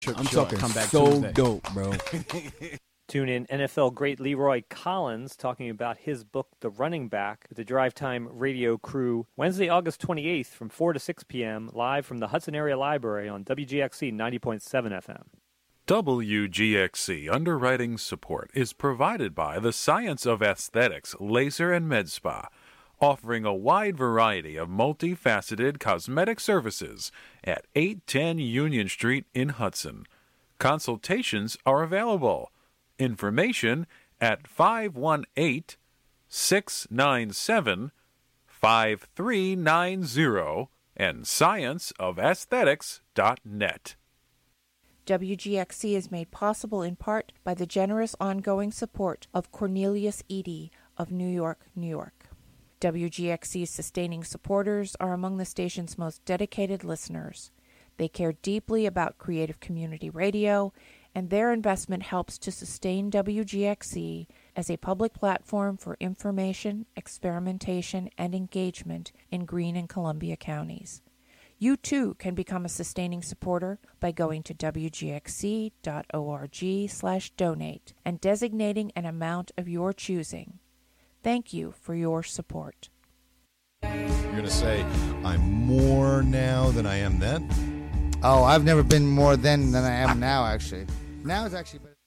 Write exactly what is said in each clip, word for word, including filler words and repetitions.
I'm sure. talking Come back so Tuesday. dope, bro. Tune in N F L great Leroy Collins talking about his book, The Running Back, with the Drive Time radio crew Wednesday, August twenty-eighth from four to six p.m. live from the Hudson Area Library on W G X C ninety point seven F M. W G X C underwriting support is provided by the Science of Aesthetics Laser and Med Spa, offering a wide variety of multifaceted cosmetic services at eight ten Union Street in Hudson. Consultations are available. Information at five one eight, six nine seven, five three nine zero and science of aesthetics dot net. W G X C is made possible in part by the generous ongoing support of Cornelius Eady of New York, New York. W G X C's sustaining supporters are among the station's most dedicated listeners. They care deeply about creative community radio, and their investment helps to sustain W G X C as a public platform for information, experimentation, and engagement in Greene and Columbia counties. You too can become a sustaining supporter by going to W G X C dot org slash donate and designating an amount of your choosing. Thank you for your support. You're going to say, I'm more now than I am then? Oh, I've never been more then than I am now, actually. Now it's actually better.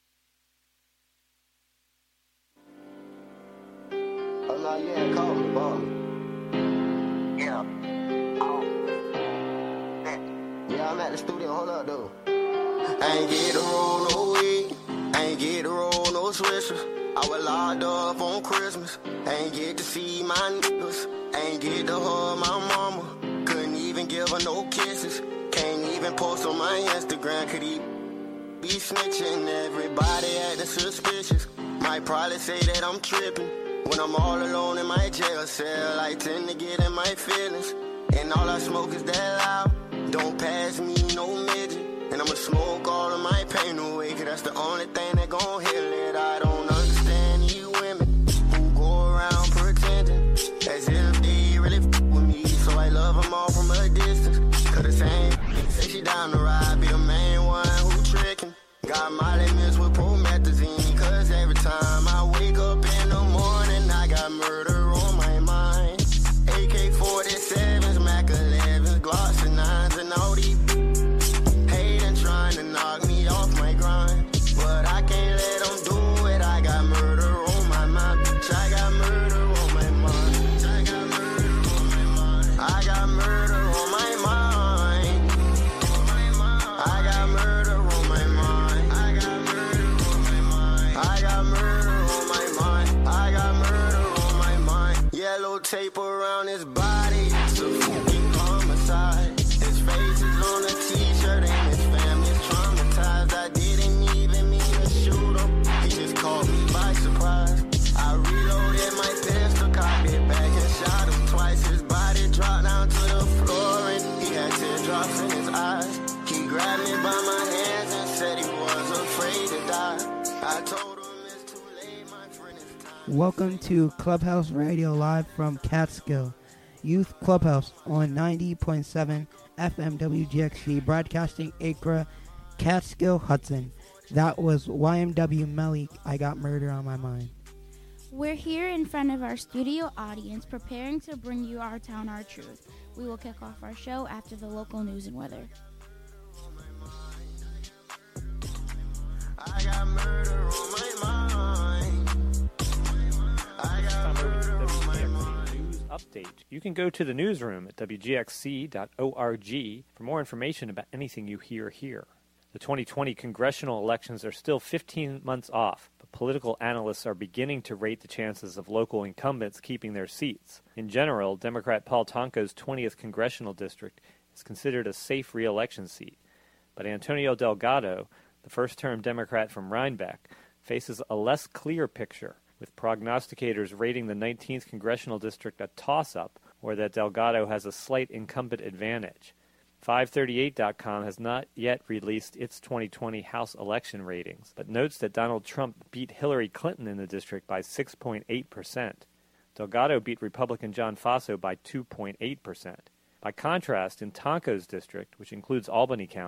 Oh, no, yeah, call me, ball. Yeah. Oh. Yeah, I'm at the studio. Hold up, though. I ain't get to roll no weed. I ain't get to roll no swishers. I was locked up on Christmas. I ain't get to see my niggas. I ain't get to hug my mama. Couldn't even give her no kisses. Can't even post on my Instagram. Could he be snitching? Everybody acting suspicious. Might probably say that I'm tripping. When I'm all alone in my jail cell, I tend to get in my feelings. And all I smoke is that loud. Don't pass me no midget. And I'ma smoke all of my pain away, cause that's the only thing that gon' heal it. I don't understand you women who go around pretending as if they really f with me. So I love them all from a distance. Cause the same say she down the ride, be the main one who tricking. Got my limits with promethazine, cause every time I wake up in the morning, I got murder on my mind. A K forty-sevens, Mac elevens, Glocks and nines, and all these hating, trying to knock me off my grind. But I can't let them do it, I got murder on my mind. Bitch, I got murder on my mind. I got murder on my mind. I got murder on my mind. I got murder on my mind. I got murder on my mind. I got murder on my mind. I got murder on my mind. Yellow tape around his body, it's a fucking homicide. His face is on a t-shirt and his family's traumatized. I didn't even mean to shoot him, he just caught me by surprise. I reloaded my pistol, cocked it back and shot him twice. His body dropped down to the floor and he had teardrops in his eyes. He grabbed me by my hands and said he was afraid to die. I told him it's too late, my friend, it's time. Welcome to Clubhouse Radio live from Catskill Youth Clubhouse on ninety point seven F M W G X C, broadcasting Acre, Catskill, Hudson. That was Y M W Melly, I Got Murder on My Mind. We're here in front of our studio audience preparing to bring you Our Town, Our Truth. We will kick off our show after the local news and weather. I got murder on my mind. I got murder on my mind. News update. You can go to the newsroom at W G X C dot org for more information about anything you hear here. The twenty twenty congressional elections are still fifteen months off, but political analysts are beginning to rate the chances of local incumbents keeping their seats. In general, Democrat Paul Tonko's twentieth congressional district is considered a safe re-election seat, but Antonio Delgado, the first-term Democrat from Rhinebeck, faces a less clear picture, with prognosticators rating the nineteenth congressional district a toss-up, or that Delgado has a slight incumbent advantage. five thirty-eight dot com has not yet released its twenty twenty House election ratings, but notes that Donald Trump beat Hillary Clinton in the district by six point eight percent. Delgado beat Republican John Faso by two point eight percent. By contrast, in Tonko's district, which includes Albany County,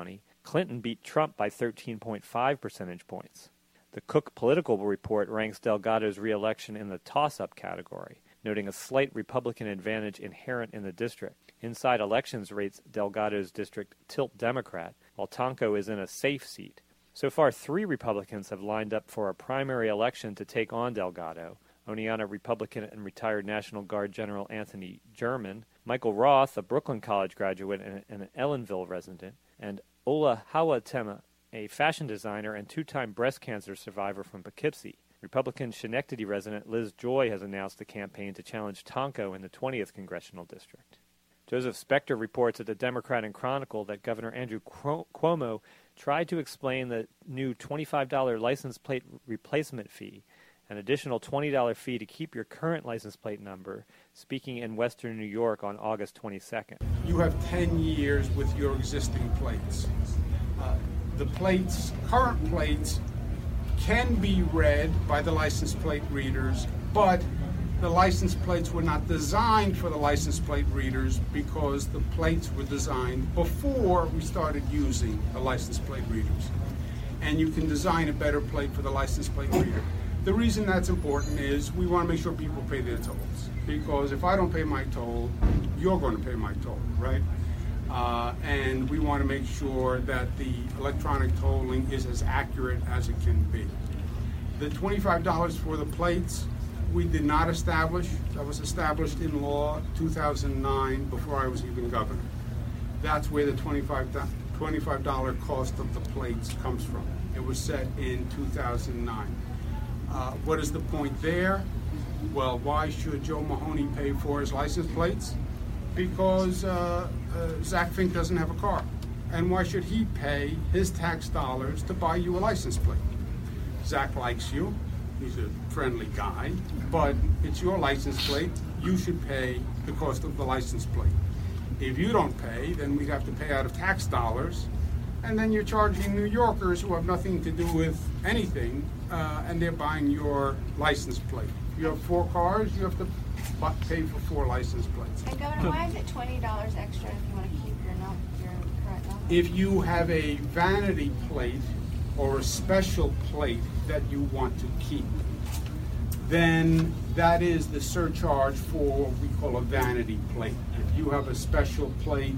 Clinton beat Trump by thirteen point five percentage points. The Cook Political Report ranks Delgado's re-election in the toss-up category, noting a slight Republican advantage inherent in the district. Inside Elections rates Delgado's district tilt Democrat, while Tonko is in a safe seat. So far, three Republicans have lined up for a primary election to take on Delgado: Oneonta Republican and retired National Guard General Anthony German, Michael Roth, a Brooklyn College graduate and an Ellenville resident, and Ola Hawatema, a fashion designer and two-time breast cancer survivor from Poughkeepsie. Republican Schenectady resident Liz Joy has announced a campaign to challenge Tonko in the twentieth Congressional District. Joseph Spector reports at the Democrat and Chronicle that Governor Andrew Cuomo tried to explain the new twenty-five dollars license plate replacement fee, an additional twenty dollars fee to keep your current license plate number, speaking in Western New York on August twenty-second. You have ten years with your existing plates. Uh, the plates, current plates, can be read by the license plate readers, but the license plates were not designed for the license plate readers because the plates were designed before we started using the license plate readers. And you can design a better plate for the license plate reader. The reason that's important is we want to make sure people pay their tolls, because if I don't pay my toll, you're going to pay my toll, right? Uh, and we want to make sure that the electronic tolling is as accurate as it can be. The twenty-five dollars for the plates, we did not establish. That was established in law two thousand nine, before I was even governor. That's where the twenty-five dollars cost of the plates comes from. It was set in two thousand nine. Uh, what is the point there? Well, why should Joe Mahoney pay for his license plates? Because uh, uh, Zach Fink doesn't have a car. And why should he pay his tax dollars to buy you a license plate? Zach likes you. He's a friendly guy, but it's your license plate. You should pay the cost of the license plate. If you don't pay, then we'd have to pay out of tax dollars, and then you're charging New Yorkers who have nothing to do with anything, uh, and they're buying your license plate. If you have four cars, you have to pay for four license plates. And Governor, why is it twenty dollars extra if you want to keep your, num- your current number? If you have a vanity plate or a special plate that you want to keep, then that is the surcharge for what we call a vanity plate. If you have a special plate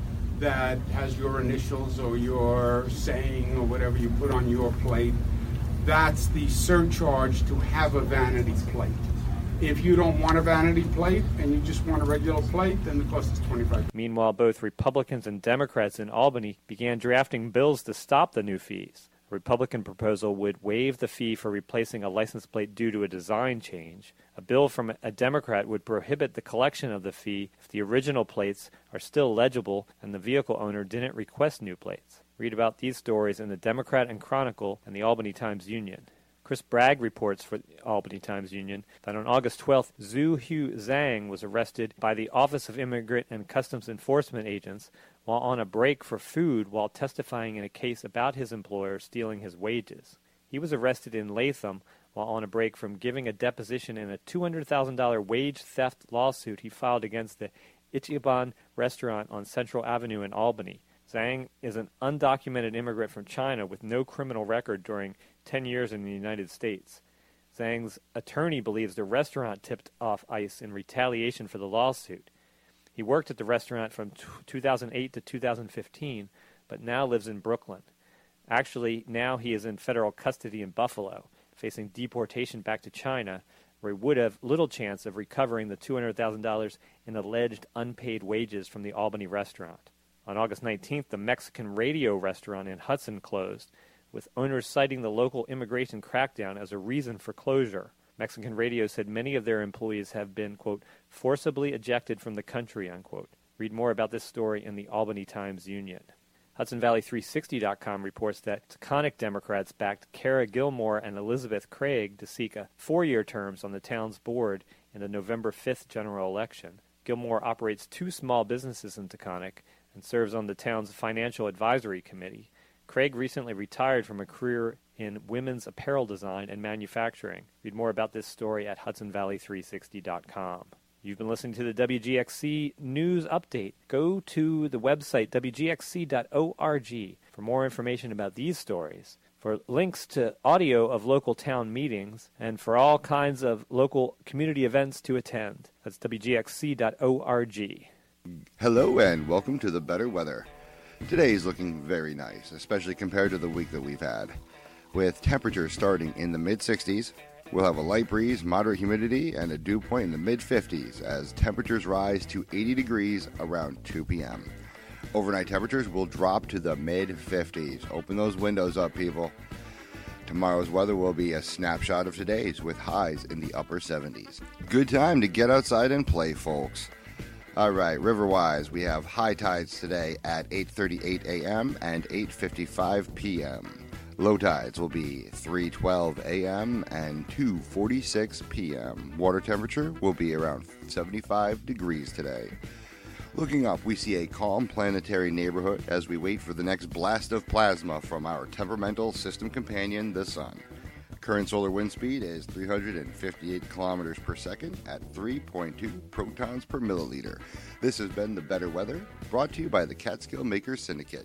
that has your initials or your saying or whatever you put on your plate, that's the surcharge to have a vanity plate. If you don't want a vanity plate and you just want a regular plate, then the cost is twenty-five dollars. Meanwhile, both Republicans and Democrats in Albany began drafting bills to stop the new fees. A Republican proposal would waive the fee for replacing a license plate due to a design change. A bill from a Democrat would prohibit the collection of the fee if the original plates are still legible and the vehicle owner didn't request new plates. Read about these stories in the Democrat and Chronicle and the Albany Times-Union. Chris Bragg reports for the Albany Times-Union that on August twelfth, Zhu Hu Zhang was arrested by the Office of Immigrant and Customs Enforcement agents while on a break for food while testifying in a case about his employer stealing his wages. He was arrested in Latham while on a break from giving a deposition in a two hundred thousand dollars wage theft lawsuit he filed against the Ichiban restaurant on Central Avenue in Albany. Zhang is an undocumented immigrant from China with no criminal record during ten years in the United States. Zhang's attorney believes the restaurant tipped off ICE in retaliation for the lawsuit. He worked at the restaurant from two thousand eight to two thousand fifteen, but now lives in Brooklyn. Actually, now he is in federal custody in Buffalo, facing deportation back to China, where he would have little chance of recovering the two hundred thousand dollars in alleged unpaid wages from the Albany restaurant. On August nineteenth, the Mexican Radio restaurant in Hudson closed, with owners citing the local immigration crackdown as a reason for closure. Mexican Radio said many of their employees have been, quote, forcibly ejected from the country, unquote. Read more about this story in the Albany Times-Union. Hudson Valley three sixty dot com reports that Taconic Democrats backed Kara Gilmore and Elizabeth Craig to seek a four-year terms on the town's board in the November fifth general election. Gilmore operates two small businesses in Taconic and serves on the town's financial advisory committee. Craig recently retired from a career in women's apparel design and manufacturing. Read more about this story at Hudson Valley three sixty dot com. You've been listening to the W G X C News Update. Go to the website, w g x c dot org, for more information about these stories, for links to audio of local town meetings, and for all kinds of local community events to attend. That's w g x c dot org. Hello and welcome to the better weather. Today is looking very nice, especially compared to the week that we've had. With temperatures starting in the mid sixties, we'll have a light breeze, moderate humidity, and a dew point in the mid fifties as temperatures rise to eighty degrees around two p.m. Overnight temperatures will drop to the mid fifties. Open those windows up, people. Tomorrow's weather will be a snapshot of today's with highs in the upper seventies. Good time to get outside and play, folks. All right, river-wise, we have high tides today at eight thirty-eight a.m. and eight fifty-five p.m. Low tides will be three twelve a.m. and two forty-six p.m. Water temperature will be around seventy-five degrees today. Looking up, we see a calm planetary neighborhood as we wait for the next blast of plasma from our temperamental system companion, the Sun. Current solar wind speed is three hundred fifty-eight kilometers per second at three point two protons per milliliter. This has been The Better Weather, brought to you by the Catskill Makers Syndicate.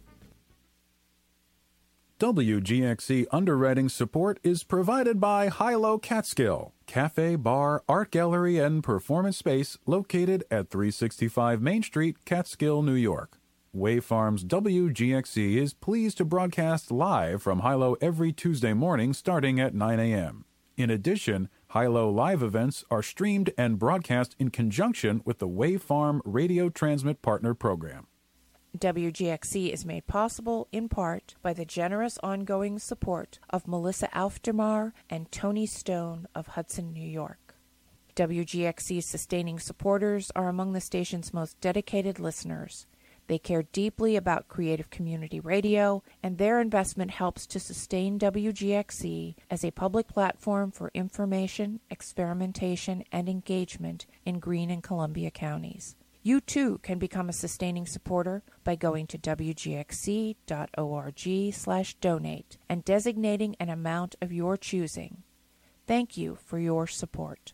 W G X C underwriting support is provided by Hilo Catskill, cafe, bar, art gallery, and performance space located at three sixty-five Main Street, Catskill, New York. Wave Farms W G X C is pleased to broadcast live from Hilo every Tuesday morning starting at nine a.m. In addition, Hilo live events are streamed and broadcast in conjunction with the Wave Farm Radio Transmit Partner Program. W G X C is made possible in part by the generous ongoing support of Melissa Aufdermar and Tony Stone of Hudson, New York. W G X C's sustaining supporters are among the station's most dedicated listeners. They care deeply about creative community radio, and their investment helps to sustain W G X C as a public platform for information, experimentation, and engagement in Greene and Columbia counties. You too can become a sustaining supporter by going to w g x c dot org slash donate and designating an amount of your choosing. Thank you for your support.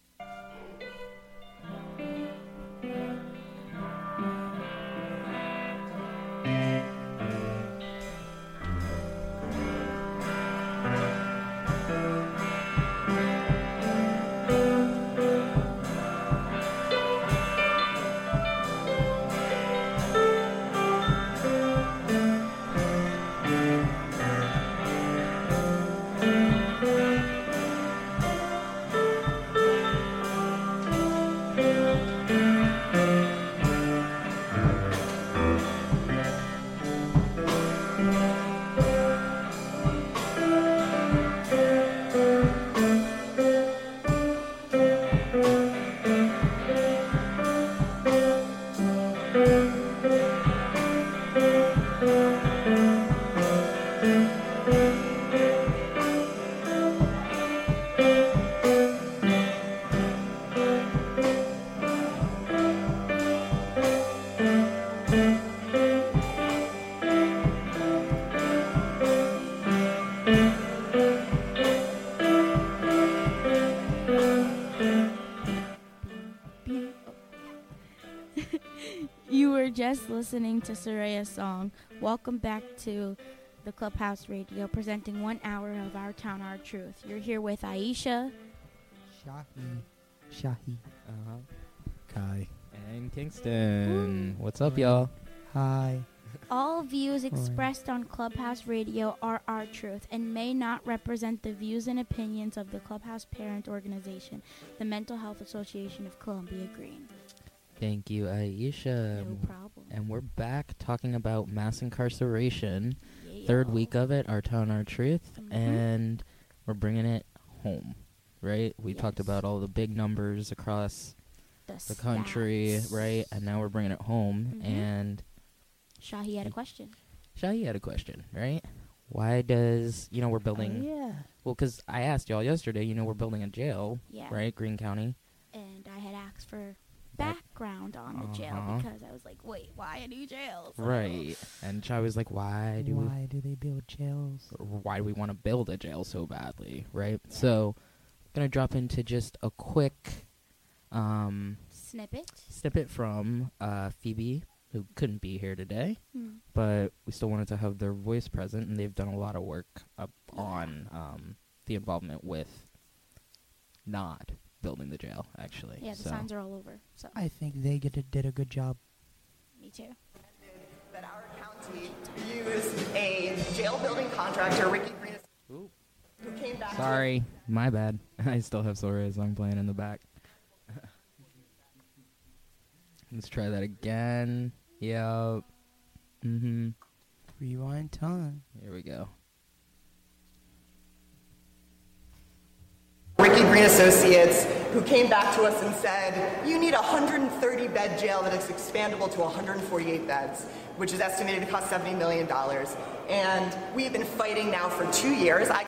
Just listening to Soraya's song. Welcome back to the Clubhouse Radio, presenting one hour of Our Town, Our Truth. You're here with Aisha, Shahi, Shahi, uh-huh. Kai, and Kingston. What's up, y'all? Hi. All views expressed on Clubhouse Radio are our truth and may not represent the views and opinions of the Clubhouse parent organization, the Mental Health Association of Columbia Greene. Thank you, Aisha. No problem. And we're back talking about mass incarceration. Yeah. Third week of it, Our Town, Our Truth. Mm-hmm. And we're bringing it home, right? We yes. talked about all the big numbers across the, the country, right? And now we're bringing it home. Mm-hmm. And Shahi had a question. Shahi had a question, right? Why does, you know, we're building... Oh, yeah. Well, because I asked y'all yesterday, you know, we're building a jail, yeah. right? Greene County. And I had asked for background on the jail uh-huh. because I was like, wait, why a new jail? So Right. And Chai was like, why do we... Why do they build jails? Why do we want to build a jail so badly, right? Yeah. So, going to drop into just a quick Um, Snippet. Snippet from uh, Phoebe, who couldn't be here today, Hmm. but we still wanted to have their voice present, and they've done a lot of work up on um, the involvement with not building the jail, actually. Yeah, the so. signs are all over. So I think they get a, did a good job. me too. That our county used a jail building contractor, Ricky Green, who came back. Sorry, my bad. I still have Sora song playing in the back. Let's try that again. Yep. Mm-hmm. Rewind time. Here we go. Ricky Green Associates, who came back to us and said, you need a one hundred thirty bed jail that is expandable to one hundred forty-eight beds, which is estimated to cost seventy million dollars. And we've been fighting now for two years. I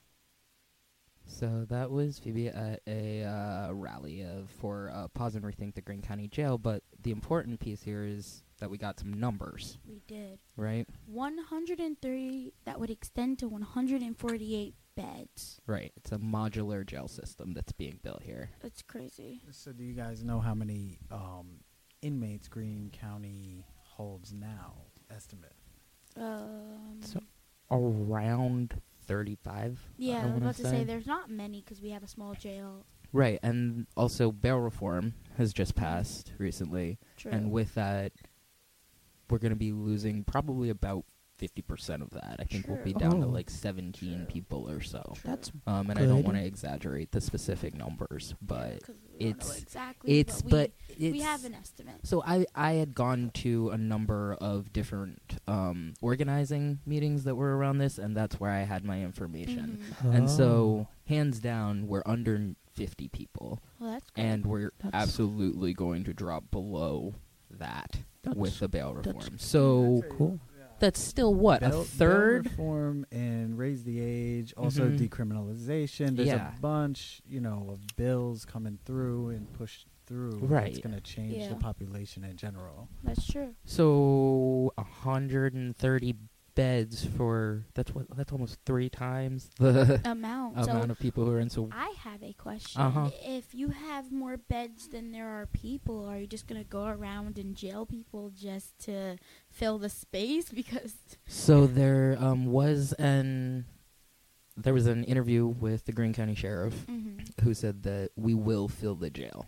So that was Phoebe at a uh, rally of, for uh, Pause and Rethink the Greene County Jail, but the important piece here is that we got some numbers. We did. Right? one hundred thirty that would extend to one hundred forty-eight beds. Right. It's a modular jail system that's being built here. That's crazy. So do you guys know how many um, inmates Greene County holds now? Estimate. Um, So around thirty-five. yeah, I I was wanna about to say there's not many because we have a small jail. Right, and also bail reform has just passed recently. True. And with that, we're going to be losing probably about fifty percent of that. I think we'll be True. down to Oh. like seventeen people or so. That's um, and I don't good. want to exaggerate the specific numbers, but 'cause we don't know it's exactly, it's but we- but we it's, have an estimate. So I I had gone to a number of different um, organizing meetings that were around this, and that's where I had my information. Mhm. And Oh. so hands down, we're under fifty people, Well, that's good. and we're That's- absolutely going to drop below that That's- with the bail that's reform. So cool. that's still what Bail- a bail third. reform and raise the age, also Mhm. decriminalization. There's Yeah. a bunch, you know, of bills coming through and pushed through. Right. It's going to change Yeah. the population in general. That's true. So one hundred thirty beds for that's what that's almost three times the Amount. amount So of people who are in. So I have a question. Uh-huh. If you have more beds than there are people, are you just going to go around and jail people just to fill the space? Because So there um, was an there was an interview with the Greene County Sheriff Mhm. who said that we will fill the jail.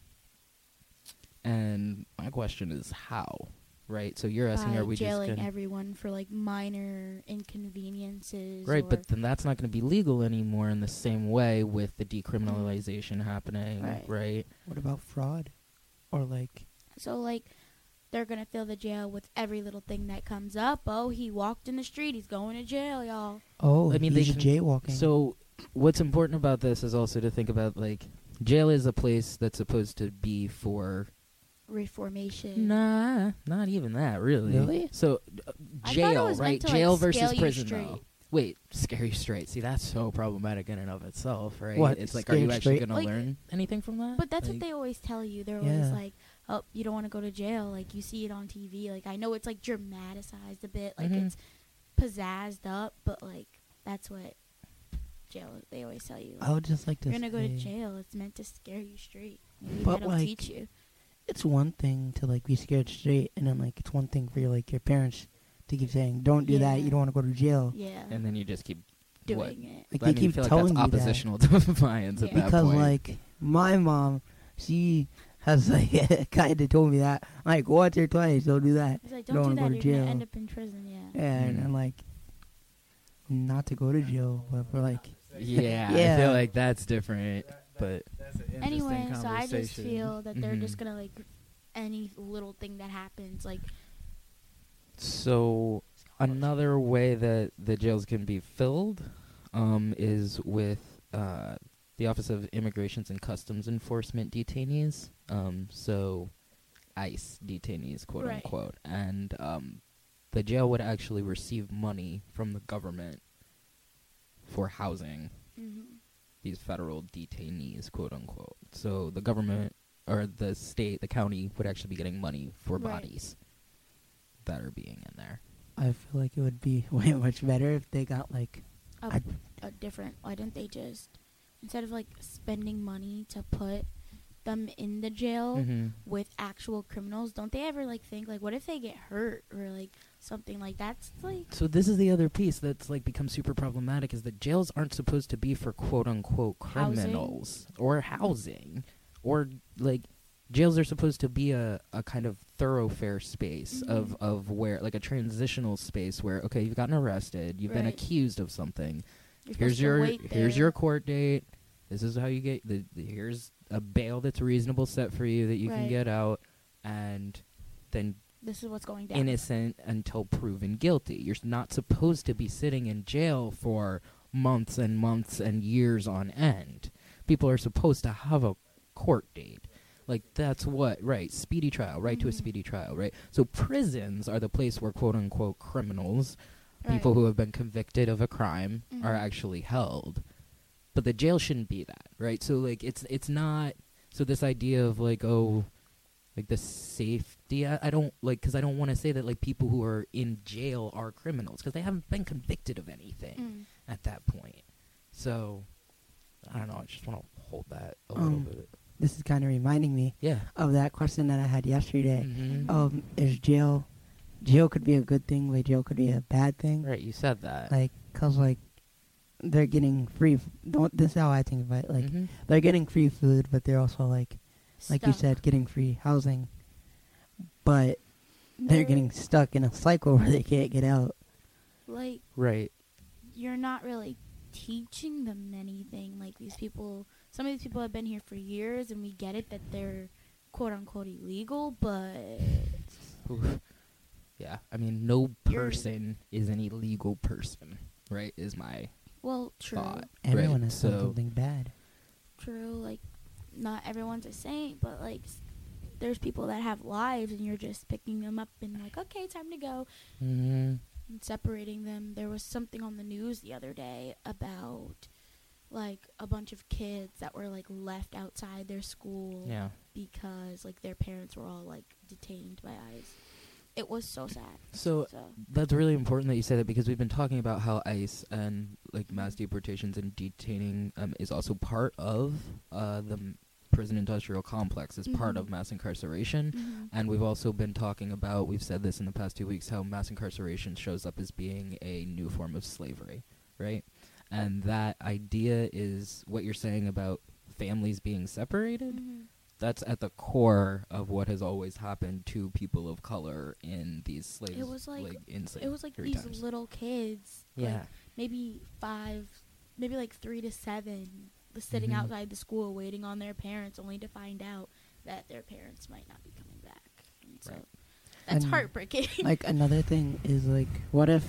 And my question is how, right? So you're asking, by are we jailing just gonna, everyone for like minor inconveniences? right? or- But then that's not going to be legal anymore in the same way with the decriminalization happening, Right. right? What about fraud? Or like So, like, they're going to fill the jail with every little thing that comes up. Oh, he walked in the street. He's going to jail, y'all. oh, I mean, he's they can, jaywalking. So, what's important about this is also to think about like jail is a place that's supposed to be for. Reformation. Nah, not even that really. Really? So, uh, I thought it jail, was meant right? to, like, Jail scale versus you prison, straight. though. Wait, scare you straight. See, that's so problematic in and of itself, right? What, It's like, are scare you you actually straight? going to Like- learn anything from that? But that's Like- what they always tell you. They're Yeah. always like, oh, you don't want to go to jail. Like, you see it on T V. Like, I know it's, like, dramatized a bit. Like, Mhm. it's pizzazzed up. But, like, that's what jail, they always tell you. I would just like to You're going to go to say- jail. It's meant to scare you straight. Maybe But, that'll like, teach you. it's one thing to like be scared straight, and then like it's one thing for your like your parents to keep saying, "Don't do that. Yeah. You don't want to go to jail." Yeah. And then you just keep Doing what? it. Like I they mean, I keep feel like telling that's you that. oppositional defiance at Yeah. that Because point. like my mom, she has like kind of told me that like once or twice, don't do that. It's like, You don't do wanna that. go to You're jail. going to end up in prison. Yeah. And Mhm. I'm like, not to go to jail, but for like, yeah, I Yeah. feel like that's different. But That's an interesting Anyway, so I just conversation. feel that they're just Mhm. going to, like, any little thing that happens, like, So another way that the jails can be filled um, is with uh, the Office of Immigrations and Customs Enforcement detainees. Um, so ICE detainees, quote Right. unquote. And um, the jail would actually receive money from the government for housing mhm. these federal detainees, quote unquote. So the government or the state, the county would actually be getting money for Right. bodies that are being in there. I feel like it would be way much better if they got like, a, I- a different. Why didn't they just, instead of like spending money to put them in the jail Mhm. with actual criminals, don't they ever like think like, what if they get hurt or like something like that's like So this is the other piece that's like become super problematic is that jails aren't supposed to be for quote unquote criminals or housing or like jails are supposed to be a, a kind of thoroughfare space Mhm. of, of where like a transitional space where okay you've gotten arrested, you've been Right. accused of something. You're here's supposed to your wait here's there. your court date. This is how you get the, the here's a bail that's reasonable set for you that you can Right. get out and then this is what's going down. innocent until proven guilty. You're not supposed to be sitting in jail for months and months and years on end. People are supposed to have a court date. Like, that's what, right, speedy trial, right to a Mhm. speedy trial, right? So prisons are the place where quote-unquote criminals, Right. people who have been convicted of a crime, Mhm. are actually held. But the jail shouldn't be that, right? So, like, it's it's not... So this idea of, like, oh... Like the safety, I, I don't like because I don't want to say that like people who are in jail are criminals because they haven't been convicted of anything Mm. at that point. So I don't know. I just want to hold that a little Um, bit. This is kind of reminding me Yeah. of that question that I had yesterday. Mhm. Um, is jail, jail could be a good thing, but jail could be a bad thing. Right, you said that. Like, cause like they're getting free. F- don't this is how I think of it. Like Mhm. they're getting free food, but they're also like, like you Stuck. said, getting free housing. But they're They're- getting stuck in a cycle where they can't get out. like Right. you're not really teaching them anything. Like these people, some of these people have been here for years, and we get it that they're quote unquote illegal, but Oof. Yeah. I mean, no You're- person is an illegal person, right? Is my well, true, thought. Everyone right? has done so, something bad. true. Like not everyone's a saint, but like s- there's people that have lives, and you're just picking them up and like, okay, time to go. Mhm. And separating them. There was something on the news the other day about like a bunch of kids that were like left outside their school Yeah. because like their parents were all like detained by ICE. It was so sad. So, that's really important that you say that because we've been talking about how ICE and like mass deportations and detaining um, is also part of uh, the m- prison industrial complex, is part of Mhm. mass incarceration. Mhm. And we've also been talking about, we've said this in the past two weeks, how mass incarceration shows up as being a new form of slavery, right? And that idea is what you're saying about families being separated. Mhm. That's at the core of what has always happened to people of color in these slaves. It was like, in it was like slavery these times. little kids, Yeah. like maybe five, maybe like three to seven, the sitting Mhm. outside the school waiting on their parents, only to find out that their parents might not be coming back. And so Right. that's And, heartbreaking. Like another thing is like, what if,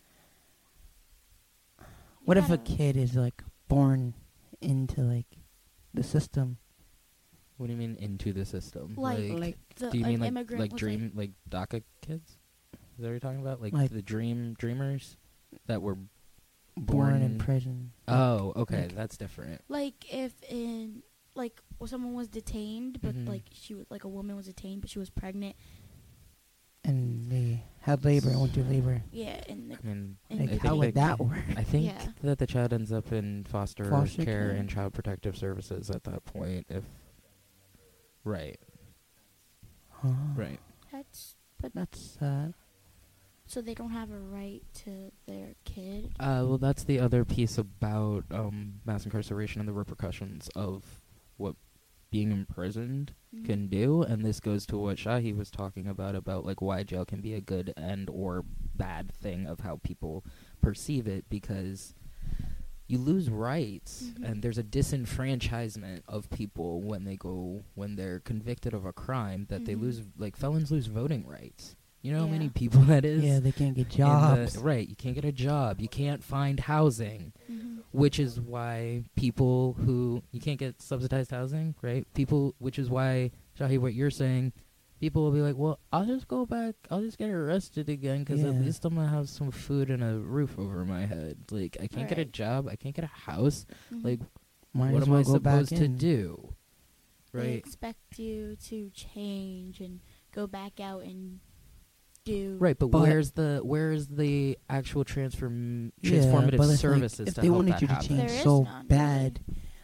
what if a gotta- kid is like born into like the system? What do you mean into the system? Like- like the- do you an mean like immigrant like was, dream like DACA kids? Is that what you're talking about? Like, Like- the dream dreamers that were Born in prison. Oh, okay, Like- that's different. Like if in like well, someone was detained, but Mhm. like she was like a woman was detained, but she was pregnant. And they had labor and went through labor. Yeah, and the, I mean, and Like, I the- how think would that they- work? I think Yeah. that the child ends up in foster, Foster care care? and child protective services at that point. If right, Huh. right. That's but That's sad. so they don't have a right to their kid. Uh, well, that's the other piece about um, mass incarceration and the repercussions of what being imprisoned Mhm. can do. And this goes to what Shahi was talking about, about like why jail can be a good and or bad thing of how people perceive it, because you lose rights Mhm. and there's a disenfranchisement of people when they go when they're convicted of a crime that they Mhm. lose, like felons lose voting rights. You know how many Yeah. people that is? Yeah, they can't get in the- jobs. right, you can't get a job. You can't find housing, Mhm. which is why people who... You can't get subsidized housing, right? People, which is why, Shahi, what you're saying, people will be like, well, I'll just go back. I'll just get arrested again because at Yeah. least I'm going to have some food and a roof over my head. Like, I can't get a Right. job. I can't get a house. Mhm. Like, Might what as am well I go back supposed to in. do? They Right? expect you to change and go back out and do Right, but, But- where's the where's the actual transform Yeah, transformative but it's like, services if to they help wanted that you to happen? change There is so none, bad,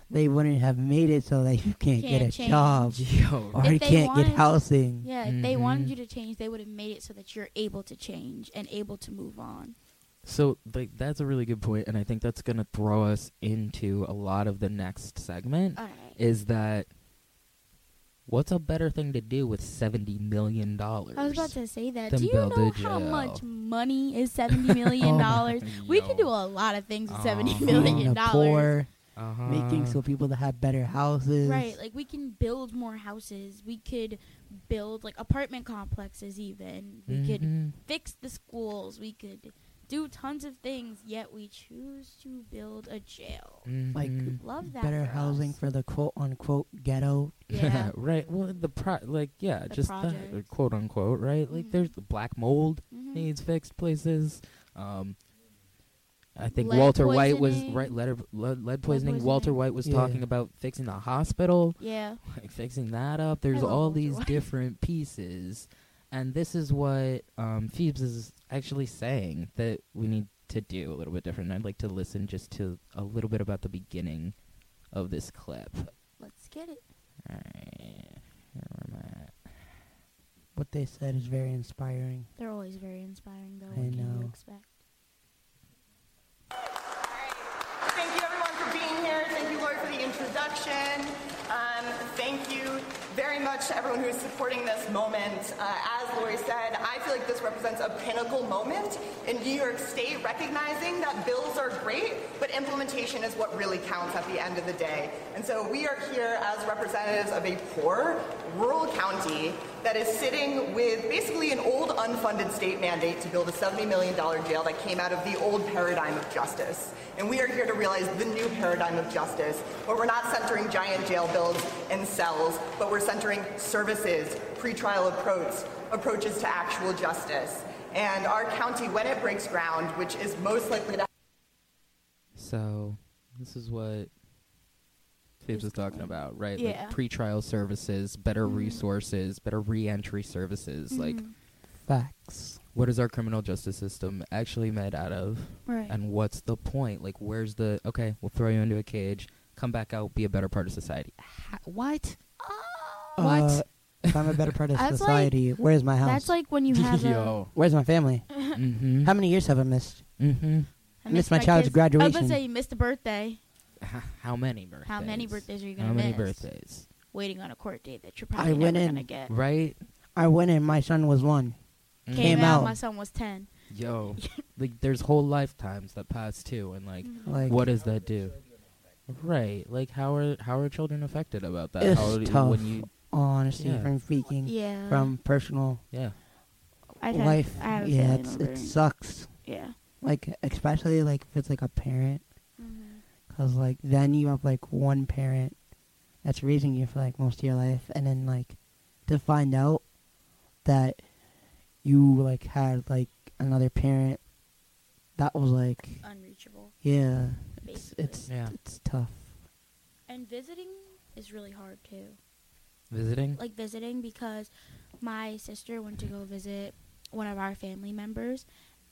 they wouldn't have made it so that you can't, get Can't a change. job Yo. or If you they can't wanted- get housing. Yeah, if they wanted Mhm. you to change, they would have made it so that you're able to change and able to move on. So, like, that's a really good point, and I think that's going to throw us into a lot of the next segment. All right. Is that what's a better thing to do with seventy million dollars? I was about to say that. than Do you build know a how jail? much money is seventy million dollars? We can do a lot of things with seventy Uh-huh. million Feeding the dollars. poor, Uh-huh. making so people that have better houses. Right, like we can build more houses. We could build like apartment complexes even. We Mhm. could fix the schools. We could do tons of things, yet we choose to build a jail. Like Love that better for housing for the quote unquote ghetto. Yeah. right. Well, the pro like yeah, The just that, project. uh, quote unquote, right? Like there's the black mold Mhm. needs fixed places. Um, I think Lead Walter White was poisoning. right. Lead, lead, lead poisoning. Walter poisoning. White was Yeah. talking about fixing the hospital. Yeah. Like fixing that up. There's love all Walter these White. different pieces, and this is what um, Phoebes is actually saying that we need to do a little bit different. I'd like to listen just to a little bit about the beginning of this clip. Let's get it. All right, where am I at? What they said is very inspiring. They're always very inspiring, though. I What can you know. expect? Thank you, everyone, for being here. Thank you, Lori, for the introduction. Um, thank you very much to everyone who is supporting this moment. Uh, as Lori said, I feel like this represents a pinnacle moment in New York State, recognizing that bills are great, but implementation is what really counts at the end of the day. And so we are here as representatives of a poor, rural county that is sitting with basically an old unfunded state mandate to build a seventy million dollars jail that came out of the old paradigm of justice. And we are here to realize the new paradigm of justice, where we're not centering giant jail bills and cells, but we're centering services, pretrial approach, approaches to actual justice. And our county, when it breaks ground, which is most likely to So, this is what Phoebes was talking about, right? Yeah. Like pretrial services, better Mhm. resources, better re-entry services. Like, Mhm. Facts. what is our criminal justice system actually made out of? Right. And what's the point? Like, where's the, okay, we'll throw you into a cage, come back out, be a better part of society. Ha- what? What? Uh, if I'm a better part of That's like- society, where's my house? That's like when you have a, Yo. Where's my family? Mm-hmm. How many years have I missed? Mm-hmm. I missed my child's kids. I was graduation. about to say you missed a birthday. How many birthdays? How many birthdays are you gonna How many miss? birthdays? Waiting on a court date that you're I probably went never in. gonna get. Right? I went in. My son was one. Came, Came out, out. my son was ten. Yo. Like, there's whole lifetimes that pass, too, and, like, Like, what does that do? Right. Like, how are how are children affected about that? It's how do- tough. When you, honestly, Yeah. from speaking, Yeah. from personal yeah. I've had- life, I have a yeah, family it's, member. it sucks. Yeah. Like, especially like if it's like a parent, Mhm. because like then you have like one parent that's raising you for like most of your life, and then like to find out that you like had like another parent that was like Unreachable. yeah, it's Basically. it's, Yeah. it's tough. And visiting is really hard too. Visiting? Like visiting because my sister went to go visit one of our family members,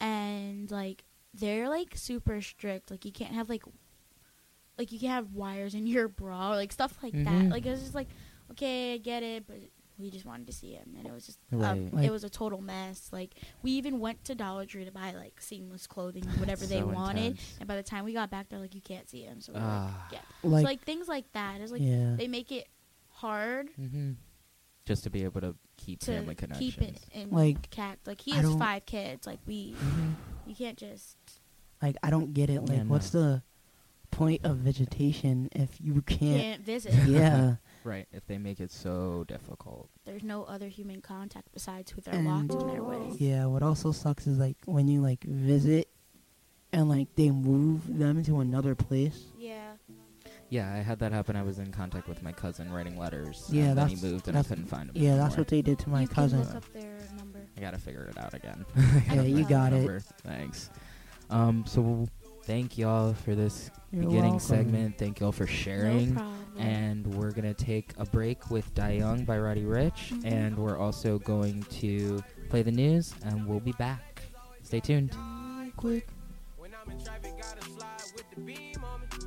and like they're like super strict. Like you can't have like like you can't have wires in your bra or like stuff like that. Mhm. Like it was just like, okay, I get it, but we just wanted to see him, and it was just Right. um, Like- it was a total mess. Like we even went to Dollar Tree to buy like seamless clothing, whatever they So wanted, intense. and by the time we got back, they're like, you can't see him. So we're Ah. like, yeah, Like- so like things like that. It's like Yeah. they make it hard Mm-hmm. Just to be able to keep to family connections. keep it in Like, cat. Like he I has don't- five kids. Like we, Mhm. you can't just. Like I don't get it. Like Yeah, what's the point of vegetation if you can't? Can't visit. Yeah. Right. If they make it so difficult. There's no other human contact besides who they're And- locked in there with. Yeah, what also sucks is like when you like visit and like they move them to another place. Yeah. Yeah, I had that happen. I was in contact with my cousin writing letters. Yeah, and then he that's moved and I that's- couldn't find him. Yeah, that's anymore. what they did to my you cousin. can look up their number. I gotta figure it out again. Yeah, you got it. Number. Thanks. Um, so thank y'all for this You're beginning welcome. segment. Thank y'all for sharing. problem. And we're gonna take a break with Die Young by Roddy Rich, Mhm. and we're also going to play the news, and we'll be back. Stay tuned. Quick. When I'm in traffic, gotta slide with the beam on me.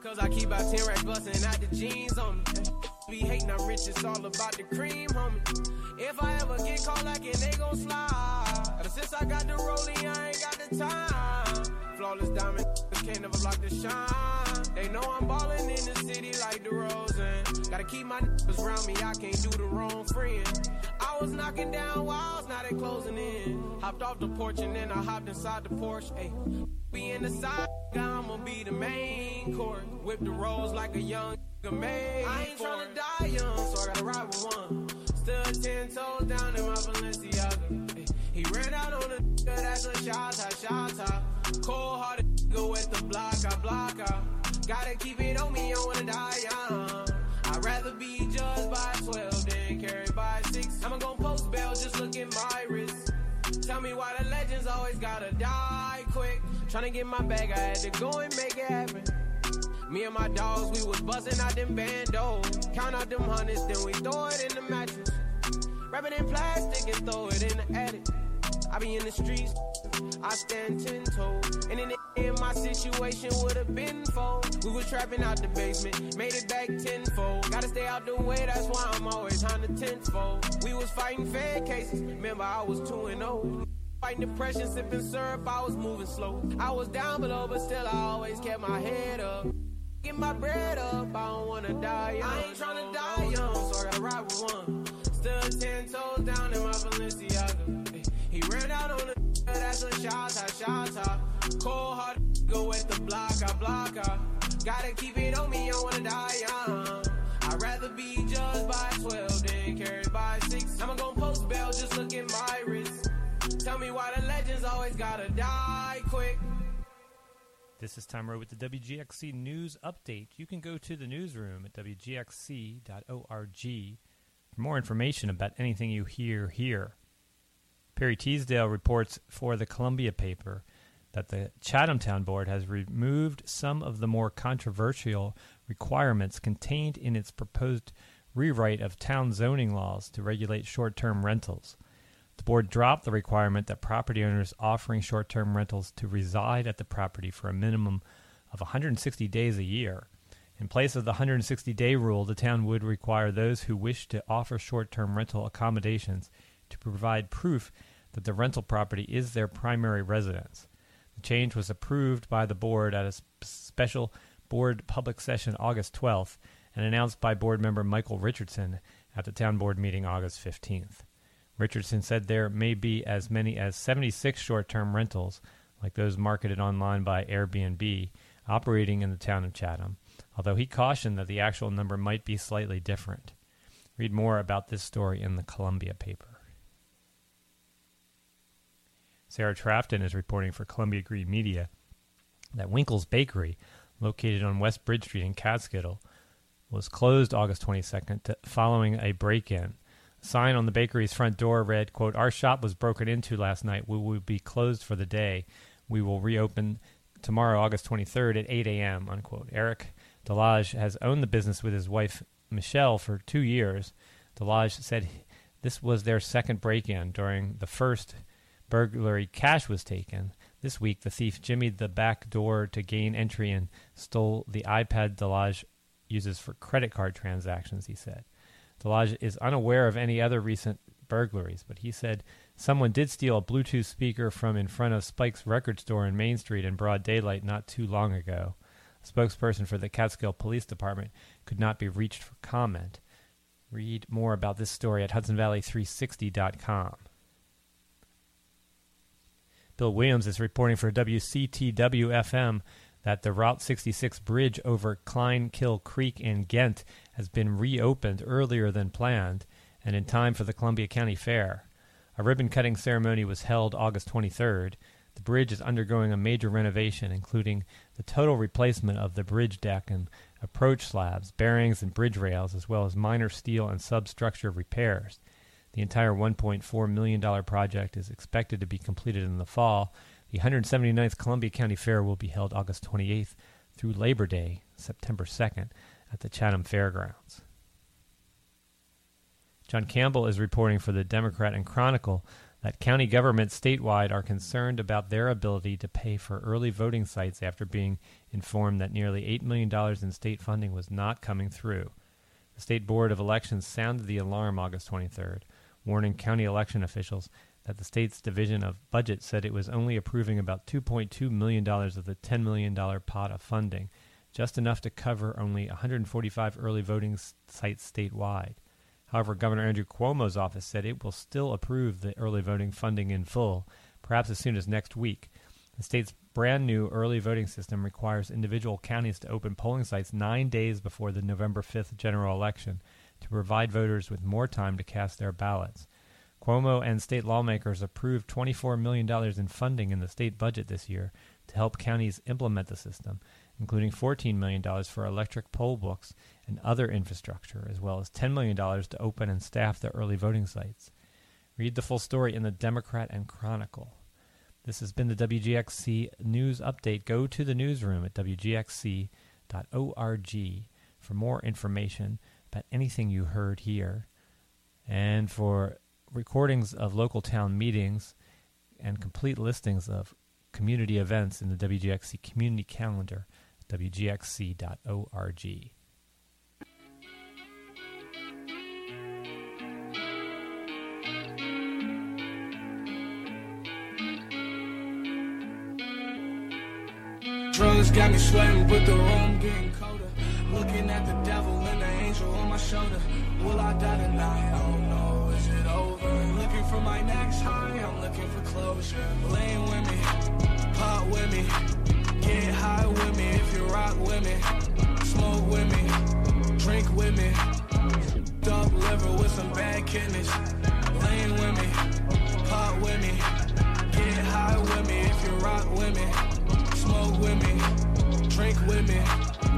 Cause I keep out ten racks bustin' out the jeans on me. Be hating, I'm rich, it's all about the cream, homie. If I ever get caught lacking, they gon' slide. Ever since I got the rollie, I ain't got the time. Flawless diamond, can't never block the shine. They know I'm ballin' in the city like DeRozan. Gotta keep my niggas around me, I can't do the wrong friend. I was knocking down walls, now they closing in. Hopped off the porch and then I hopped inside the Porsche. Ayy, be in the side, I'ma be the main court. Whip the rolls like a young nigga made. I ain't tryna die young, so I gotta ride with one. Stood ten toes down in my Balenciaga. Ay, he ran out on the nigga, that's a shot, shot, shot. Cold hearted nigga with the block, I block out. Gotta keep it on me, I wanna die young. I'd rather be judged by twelve than carried by six. I'ma gon' post bail, just look at my wrist. Tell me why the legends always gotta die quick. Tryna get my bag, I had to go and make it happen. Me and my dogs, we was bustin' out them bandos. Count out them hundreds, then we throw it in the mattress. Wrap it in plastic and throw it in the attic. I be in the streets, I stand ten toes. And in the end, my situation would've been full. We was trapping out the basement, made it back tenfold. Gotta stay out the way, that's why I'm always on the tenfold. We was fighting fair cases, remember I was two and oh. Fighting depression, sipping syrup, I was moving slow. I was down below, but still I always kept my head up. Get my bread up, I don't wanna die young. I ain't tryna die young, so I gotta ride with one. Stood ten toes down in my Balenciaga. Ay, he ran out on the that's a shot, shot, shot. Cold heart, go at the block, I block out. Gotta keep it on me, I wanna die young. I'd rather be judged by twelve than carried by six. I'ma gon' post bail, just look at my wrist. Tell me why the legends always gotta die quick. This is Tom Rowe with the W G X C News Update. You can go to the newsroom at W G X C dot org for more information about anything you hear here. Perry Teasdale reports for the Columbia paper that the Chatham Town Board has removed some of the more controversial requirements contained in its proposed rewrite of town zoning laws to regulate short-term rentals. The board dropped the requirement that property owners offering short-term rentals to reside at the property for a minimum of one hundred sixty days a year. In place of the one hundred sixty-day rule, the town would require those who wish to offer short-term rental accommodations to provide proof that the rental property is their primary residence. The change was approved by the board at a sp- special board public session August twelfth and announced by board member Michael Richardson at the town board meeting August fifteenth. Richardson said there may be as many as seventy-six short-term rentals, like those marketed online by Airbnb, operating in the town of Chatham, although he cautioned that the actual number might be slightly different. Read more about this story in the Columbia paper. Sarah Trafton is reporting for Columbia Green Media that Winkle's Bakery, located on West Bridge Street in Catskill, was closed August twenty-second to, following a break-in. A sign on the bakery's front door read, quote, "Our shop was broken into last night. We will be closed for the day. We will reopen tomorrow, August twenty-third at eight a.m., unquote. Eric Delage has owned the business with his wife, Michelle, for two years. Delage said this was their second break-in. During the first burglary, cash was taken. This week, the thief jimmied the back door to gain entry and stole the iPad Delage uses for credit card transactions, he said. Delage is unaware of any other recent burglaries, but he said someone did steal a Bluetooth speaker from in front of Spike's record store in Main Street in broad daylight not too long ago. A spokesperson for the Catskill Police Department could not be reached for comment. Read more about this story at Hudson Valley three sixty dot com. Bill Williams is reporting for W C T W F M that the Route sixty-six bridge over Kleinkill Creek in Ghent has been reopened earlier than planned and in time for the Columbia County Fair. A ribbon-cutting ceremony was held August twenty-third. The bridge is undergoing a major renovation, including the total replacement of the bridge deck and approach slabs, bearings, and bridge rails, as well as minor steel and substructure repairs. The entire one point four million dollars project is expected to be completed in the fall. The one hundred seventy-ninth Columbia County Fair will be held August twenty-eighth through Labor Day, September second, at the Chatham Fairgrounds. John Campbell is reporting for the Democrat and Chronicle that county governments statewide are concerned about their ability to pay for early voting sites after being informed that nearly eight million dollars in state funding was not coming through. The State Board of Elections sounded the alarm August twenty-third, warning county election officials that the state's Division of Budget said it was only approving about two point two million dollars of the ten million dollars pot of funding, just enough to cover only one hundred forty-five early voting s- sites statewide. However, Governor Andrew Cuomo's office said it will still approve the early voting funding in full, perhaps as soon as next week. The state's brand-new early voting system requires individual counties to open polling sites nine days before the November fifth general election to provide voters with more time to cast their ballots. Cuomo and state lawmakers approved twenty-four million dollars in funding in the state budget this year to help counties implement the system, including fourteen million dollars for electric poll books and other infrastructure, as well as ten million dollars to open and staff the early voting sites. Read the full story in the Democrat and Chronicle. This has been the W G X C News Update. Go to the newsroom at w g x c dot org for more information about anything you heard here, and for recordings of local town meetings and complete listings of community events in the W G X C Community Calendar at w g x c dot org. Drugs got me sweating, but the room getting colder. Looking at the devil and the angel on my shoulder. Will I die tonight? I don't know. Is it over? Looking for my next high. I'm looking for closure. Lane with me, pop with me, get high with me. If you rock with me, smoke with me, drink with me. Dub liver with some bad kidneys. Lane with me, pop with me, get high with me. If you rock with me, smoke with me, drink with me.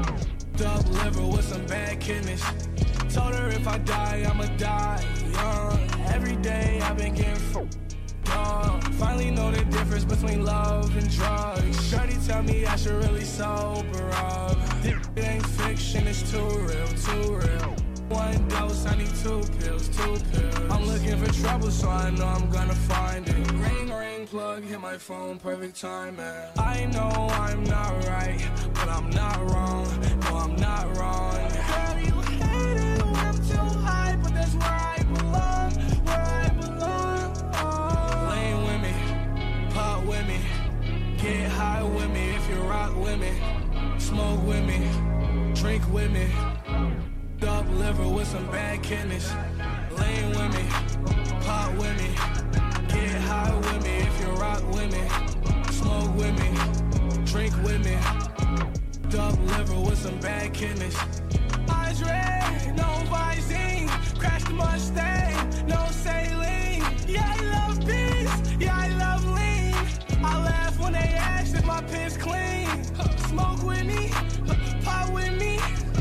Dub liver with some bad kidneys. Told her if I die, I'ma die young. Every day I've been getting f***ed up. Finally know the difference between love and drugs. Shorty tell me I should really sober up. This ain't fiction, it's too real, too real. One dose, I need two pills, two pills. I'm looking for trouble, so I know I'm gonna find it. Ring, ring, plug, hit my phone, perfect timing. I know I'm not right, but I'm not wrong. No, I'm not wrong. Girl, you hate it when I'm too high, but that's where I belong, where I belong. Oh. Lane with me, pop with me, get high with me. If you rock with me, smoke with me, drink with me. Dub liver with some bad kidneys. Lane with me, pop with me, get high with me. If you rock with me, smoke with me, drink with me. Dub liver with some bad kidneys. Eyes red, no Visine, crash the Mustang, no saline. Yeah, I love peace, yeah, I love lean. I laugh when they ask if my piss clean. Smoke with me, pop with me.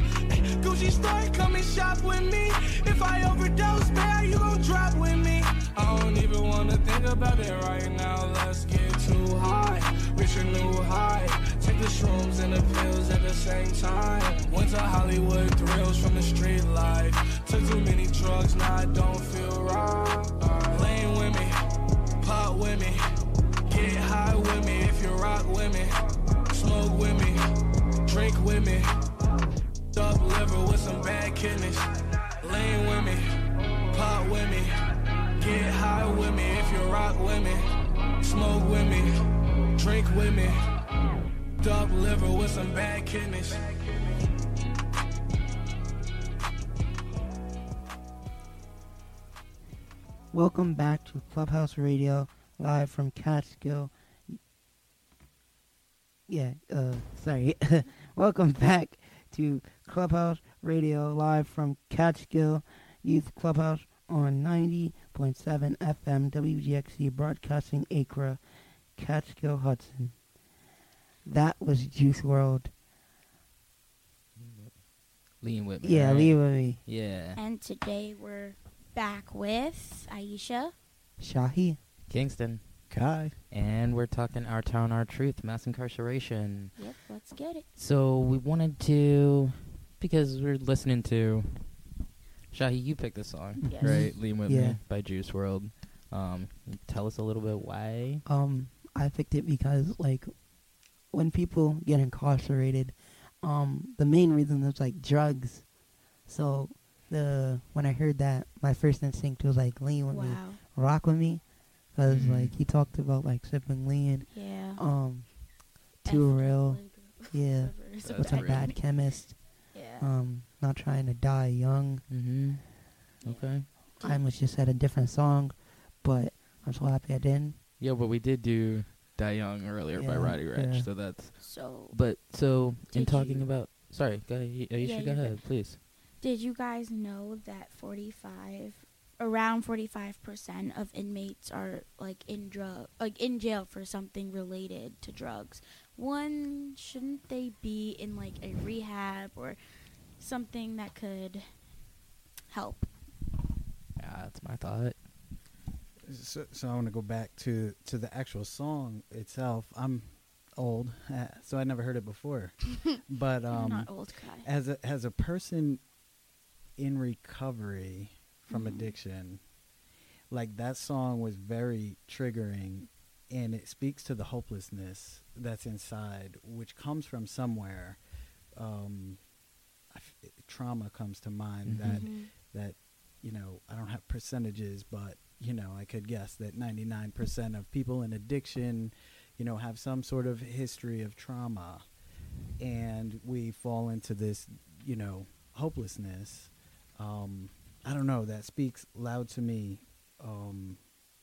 Gucci store, come and shop with me. If I overdose, bear, you gon' drop with me. I don't even wanna think about it right now. Let's get too high, reach a new high. Take the shrooms and the pills at the same time. Went to Hollywood thrills from the street life. Took too many drugs, now I don't feel right. Lane with me, pop with me, get high with me. If you rock with me, smoke with me, drink with me. Dub liver with some bad kidneys. Lane with me, pop with me, get high with me. If you rock with me, smoke with me, drink with me. Dub liver with some bad kidneys. Welcome back to Clubhouse Radio, live from Catskill. Yeah, uh, sorry. Welcome back to Clubhouse Radio, live from Catskill Youth Clubhouse on ninety point seven F M W G X C, broadcasting Acra, Catskill, Hudson. That was Juice world. Lean with me. Yeah, right? lean with me. Yeah. And today we're back with Aisha, Shahi, Kingston, Kai, and we're talking Our Town, Our Truth, mass incarceration. Yep, let's get it. So we wanted to, because we're listening to, Shahi, you picked the song, Yes. right? Lean With Yeah. Me by Juice world. Um, tell us a little bit why. Um, I picked it because, like, when people get incarcerated, um, the main reason is, like, drugs. So, the when I heard that, my first instinct was, like, lean with Wow. me, rock with me. Because, Mhm. like, he talked about, like, sipping lean. Yeah. Um, Too Real. Yeah. That's With a real. Bad Chemist. Yeah. Um, Not Trying to Die Young. Mm-hmm. Okay. I almost just said a different song, but I'm so happy I didn't. Yeah, but we did do Die Young earlier by Yeah, Roddy Ricch, yeah. so that's... So... But, so, in Did talking you- about... Sorry, go ahead. You, you Yeah, should go you're ahead, good. please. Did you guys know that forty-five, around forty-five percent of inmates are like in drug, like in jail for something related to drugs? One, shouldn't they be in like a rehab or something that could help? Yeah, that's my thought. So, so I want to go back to, to the actual song itself. I'm old, uh, so I never heard it before. But You're um, not old, Kai. as a as a person in recovery from Mhm. addiction, like that song was very triggering, and it speaks to the hopelessness that's inside, which comes from somewhere. Um, I f- trauma comes to mind that Mhm. that you know, I don't have percentages, but you know, I could guess that ninety-nine percent of people in addiction, you know, have some sort of history of trauma, and we fall into this, you know, hopelessness. Um, I don't know, that speaks loud to me. Um,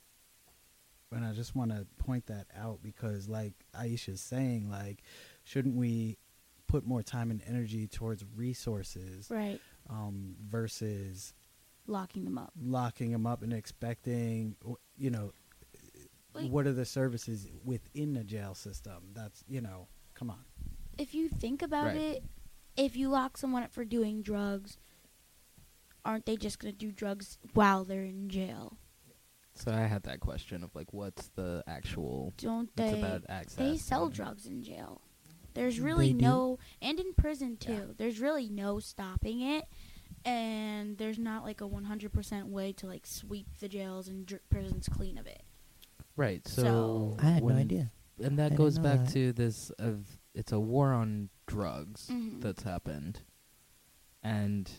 and I just want to point that out because, like Aisha's saying, like, shouldn't we put more time and energy towards resources, Right. um, versus Locking them up. locking them up and expecting, w- you know, Like- what are the services within the jail system? That's, you know, come on. If you think about Right. it, if you lock someone up for doing drugs, aren't they just going to do drugs while they're in jail? So I had that question of, like, what's the actual... Don't it's they? about access. They sell and- drugs in jail. There's really They do? no, and in prison too. There's really no stopping it, and there's not like a one hundred percent way to like sweep the jails and dr- prisons clean of it. Right, so... So- I had no when- idea. And I that didn't goes know back that. to this of... It's a war on drugs Mhm. that's happened. And...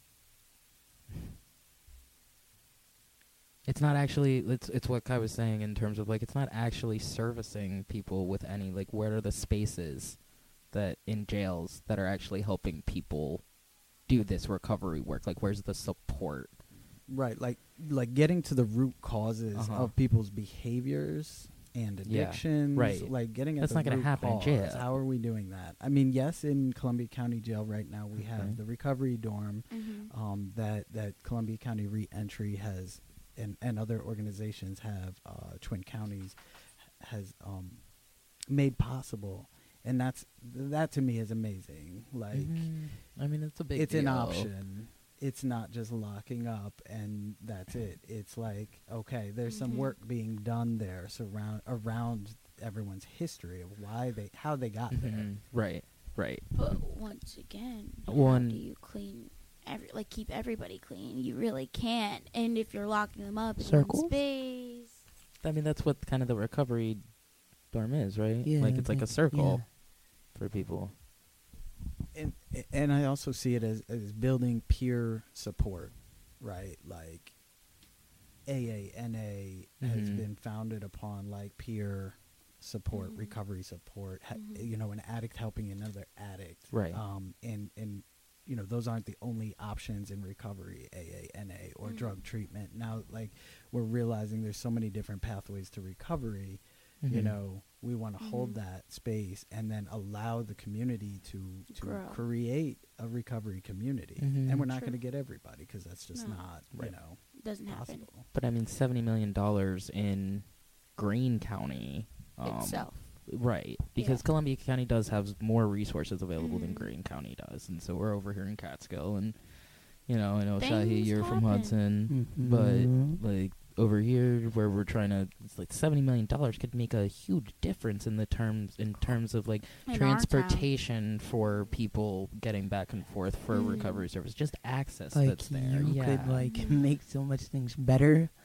It's not actually, it's it's what Kai was saying in terms of, like, it's not actually servicing people with any, like, where are the spaces that in jails that are actually helping people do this recovery work? Like, where's the support? Right, like like getting to the root causes Uh-huh. of people's behaviors and Yeah, addictions. right. Like getting at That's the not gonna root happen in cause. jail. How are we doing that? I mean, yes, in Columbia County Jail right now we Okay. have the recovery dorm Mhm. um, that that Columbia County Reentry has, and and other organizations have. Uh, Twin Counties has um, made possible, and that's that to me is amazing. Like, Mhm. I mean, it's a big it's an deal. option. It's not just locking up and that's it. It's like, okay, there's some Mhm. work being done there surround around everyone's history of why they how they got there. Mhm. Right, right. But once again, One- how do you clean every like keep everybody clean? You really can't. And if you're locking them up in Circles? one space, I mean, that's what kind of the recovery dorm is, right? Yeah, like, it's like a like- circle yeah. for people. And and I also see it as as building peer support, right? Like A A N A has Mhm. been founded upon like peer support, Mhm. recovery support. Ha- Mhm. You know, an addict helping another addict, Right. Um, and and you know, those aren't the only options in recovery, A A N A or Mhm. drug treatment. Now, like we're realizing there's so many different pathways to recovery. You Mhm. know, we want to hold Mhm. that space and then allow the community to to Grow. create a recovery community. Mhm. And we're not True. going to get everybody because that's just No. not, Right. you know, doesn't happen possible. But I mean, seventy million dollars in Greene County. Um, itself. Right. Because Yeah. Columbia County does have more resources available than Mhm. Greene County does. And so we're over here in Catskill. And, you know, I know, Shahi, Things you're from happen. Hudson. Mhm. But, like, over here where we're trying to, it's like seventy million dollars could make a huge difference in the terms, in terms of, like, In our transportation for people getting back and forth for Mhm. recovery service. Just access Like, that's there. you yeah. could, like, Mhm. make so much things better.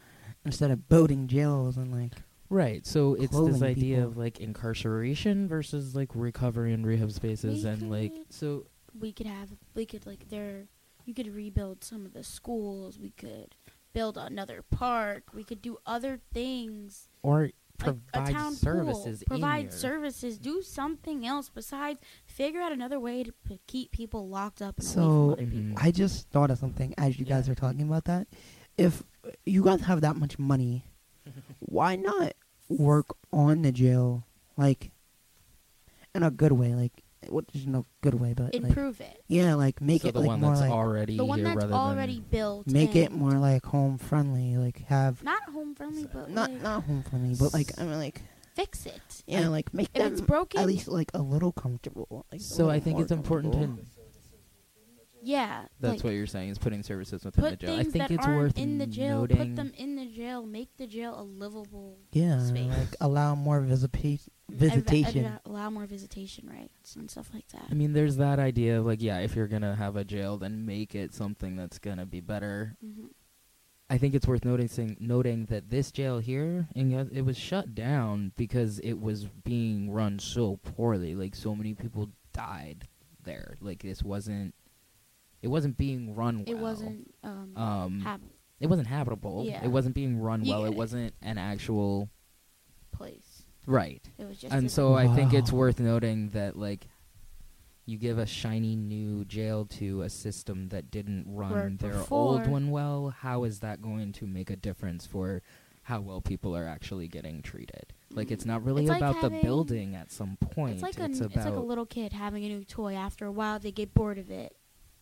instead of building jails and like. Right. So it's this clothing idea people. of like incarceration versus like recovery and rehab spaces, We and like could- so. we could have we could like there you could rebuild some of the schools, we could build another park, we could do other things, Or like a provide town services pool, in provide your- services, do something else besides figure out another way to p- keep people locked up and away from So other people. I just thought of something as you guys are talking about that. If you guys have that much money, why not work on the jail, like in a good way, like what is no good way, but Improve like, it. Yeah, like make So it the like one more that's like already The one here that's rather already than built. make it and more like home friendly, like have not home friendly, but not like not home friendly, but like I mean like fix it. yeah, like make if them it's broken, at least like a little comfortable. Like, a So I little think more it's important comfortable. to. yeah, That's like, what you're saying is putting services within put the jail. I things think that it's aren't worth in the jail, noting. put them in the jail, make the jail a livable Yeah, space. like allow more visipa- Ev- visitation. ev- allow more visitation rights and stuff like that. I mean, there's that idea of like, yeah, if you're gonna have a jail, then make it something that's gonna be better. Mhm. I think it's worth noticing noting that this jail here, in Yas- it was shut down because it was being run so poorly. Like, so many people died there. Like, this wasn't, it wasn't being run well. It wasn't um, Um, hab- it wasn't habitable. Yeah. It wasn't being run well. Yeah. It wasn't an actual place. right. It was just and a- so I think it's Wow. worth noting that like you give a shiny new jail to a system that didn't run Worked their before. old one well. How is that going to make a difference for how well people are actually getting treated? Like, it's not really It's like about the having- building at some point. It's like, a, it's n- it's about like a little kid having a new toy. After a while, they get bored of it.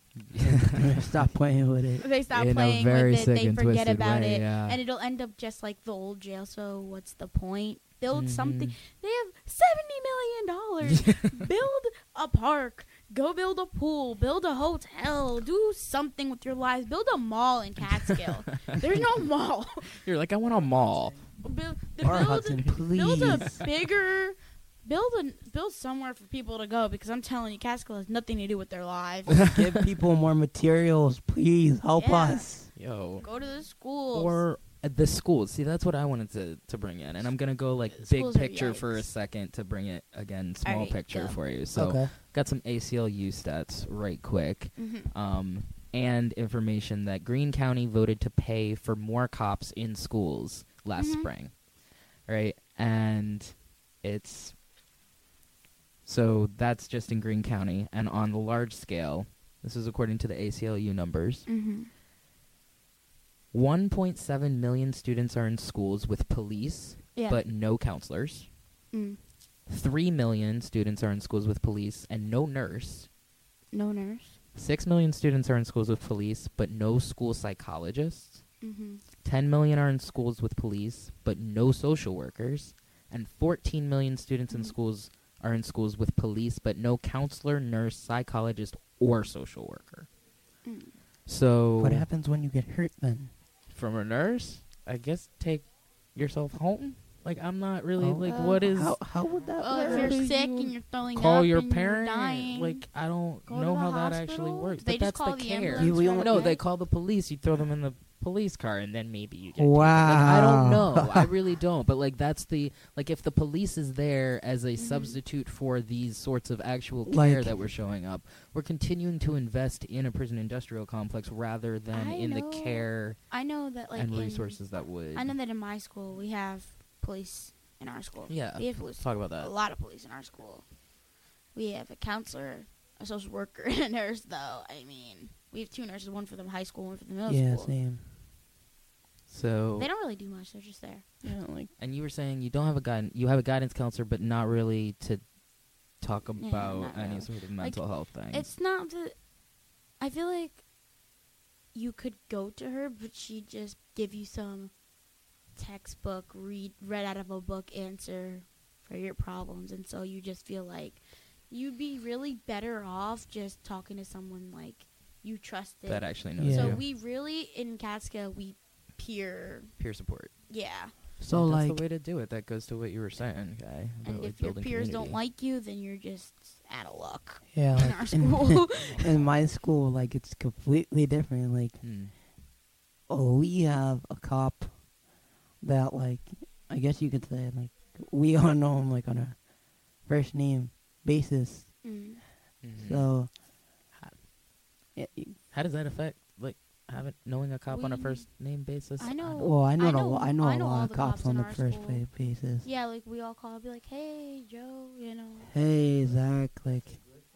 Stop playing with it. They stop In a playing very with it. sick They and forget twisted about way, it, yeah. and it'll end up just like the old jail. So what's the point? Build Mhm. something. They have seventy million dollars. Build a park. Go build a pool. Build a hotel. Do something with your lives. Build a mall in Catskill. There's no mall. You're like, I want a mall. Build, Or build, Hudson, build a please. bigger. Build a build somewhere for people to go, because I'm telling you, Catskill has nothing to do with their lives. Give people more materials, please help Yeah. us. Yo. Go to the schools. Or at the schools. See, that's what I wanted to, to bring in. And I'm going to go, like, big Schools are picture for a yikes. second to bring it, again, small Alright, picture go. for you. So, Okay. got some A C L U stats right quick. Mhm. Um, and information that Greene County voted to pay for more cops in schools last Mhm. spring. Right? And it's... So, that's just in Greene County. And on the large scale, this is according to the A C L U numbers, Mm-hmm. one point seven million students are in schools with police, Yeah. but no counselors. Mm. three million students are in schools with police and no nurse. No nurse. six million students are in schools with police, but no school psychologists. Mm-hmm. ten million are in schools with police, but no social workers. And fourteen million students in Mm. schools are in schools with police, but no counselor, nurse, psychologist, or social worker. Mm. So... What happens when you get hurt then? From a nurse, I guess take yourself home. Like, I'm not really Oh, like uh, what is How how would that Well, if work? you're sick and you're throwing call up your and you're parent. dying, Like, I don't go to know the how that actually hospital? works. They But just that's call the the care. ambulance You- right No, away? they call the police. You throw them in the police car, and then maybe you get. taken. Wow. Like, I don't know. I really don't. But like, that's the like if the police is there as a Mhm. substitute for these sorts of actual care Like- that we're showing up, we're continuing to invest in a prison industrial complex rather than I in know- the care I know that like and in, resources that would. I know that in my school we have police in our school. Yeah, we have police. talk about that. A lot of police in our school. We have a counselor, a social worker, and a nurse. Though I mean, we have two nurses, one for the high school, one for the middle Yeah, school. same. So They don't really do much. They're just there. Yeah, like And you were saying you don't have a guide. You have a guidance counselor, but not really to talk Yeah, about not any really. sort of Like, mental health thing. It's not that. I feel like you could go to her, but she'd just give you some textbook read read out of a book answer for your problems, and so you just feel like you'd be really better off just talking to someone like you trusted. That actually knows So you. we really in Catskill we peer. Peer support. Yeah. so That's like the way to do it. That goes to what you were saying, okay? And about, like, if your building peers don't community. like you, then you're just out of luck. yeah, in like, our school. in, in my school, like it's completely different. Like, Hmm. oh, we have a cop that like I guess you could say like we all know him like on a first name basis. Mm. Mhm. So How, yeah, y- how does that affect like having knowing a cop on a We- first name basis? I know. well, I know, I a know- lo- I know I a know all lot of the cops, cops on in the our first school. ba- basis. Yeah, like we all call and be like, hey, Joe, you know. Hey, Zach, like,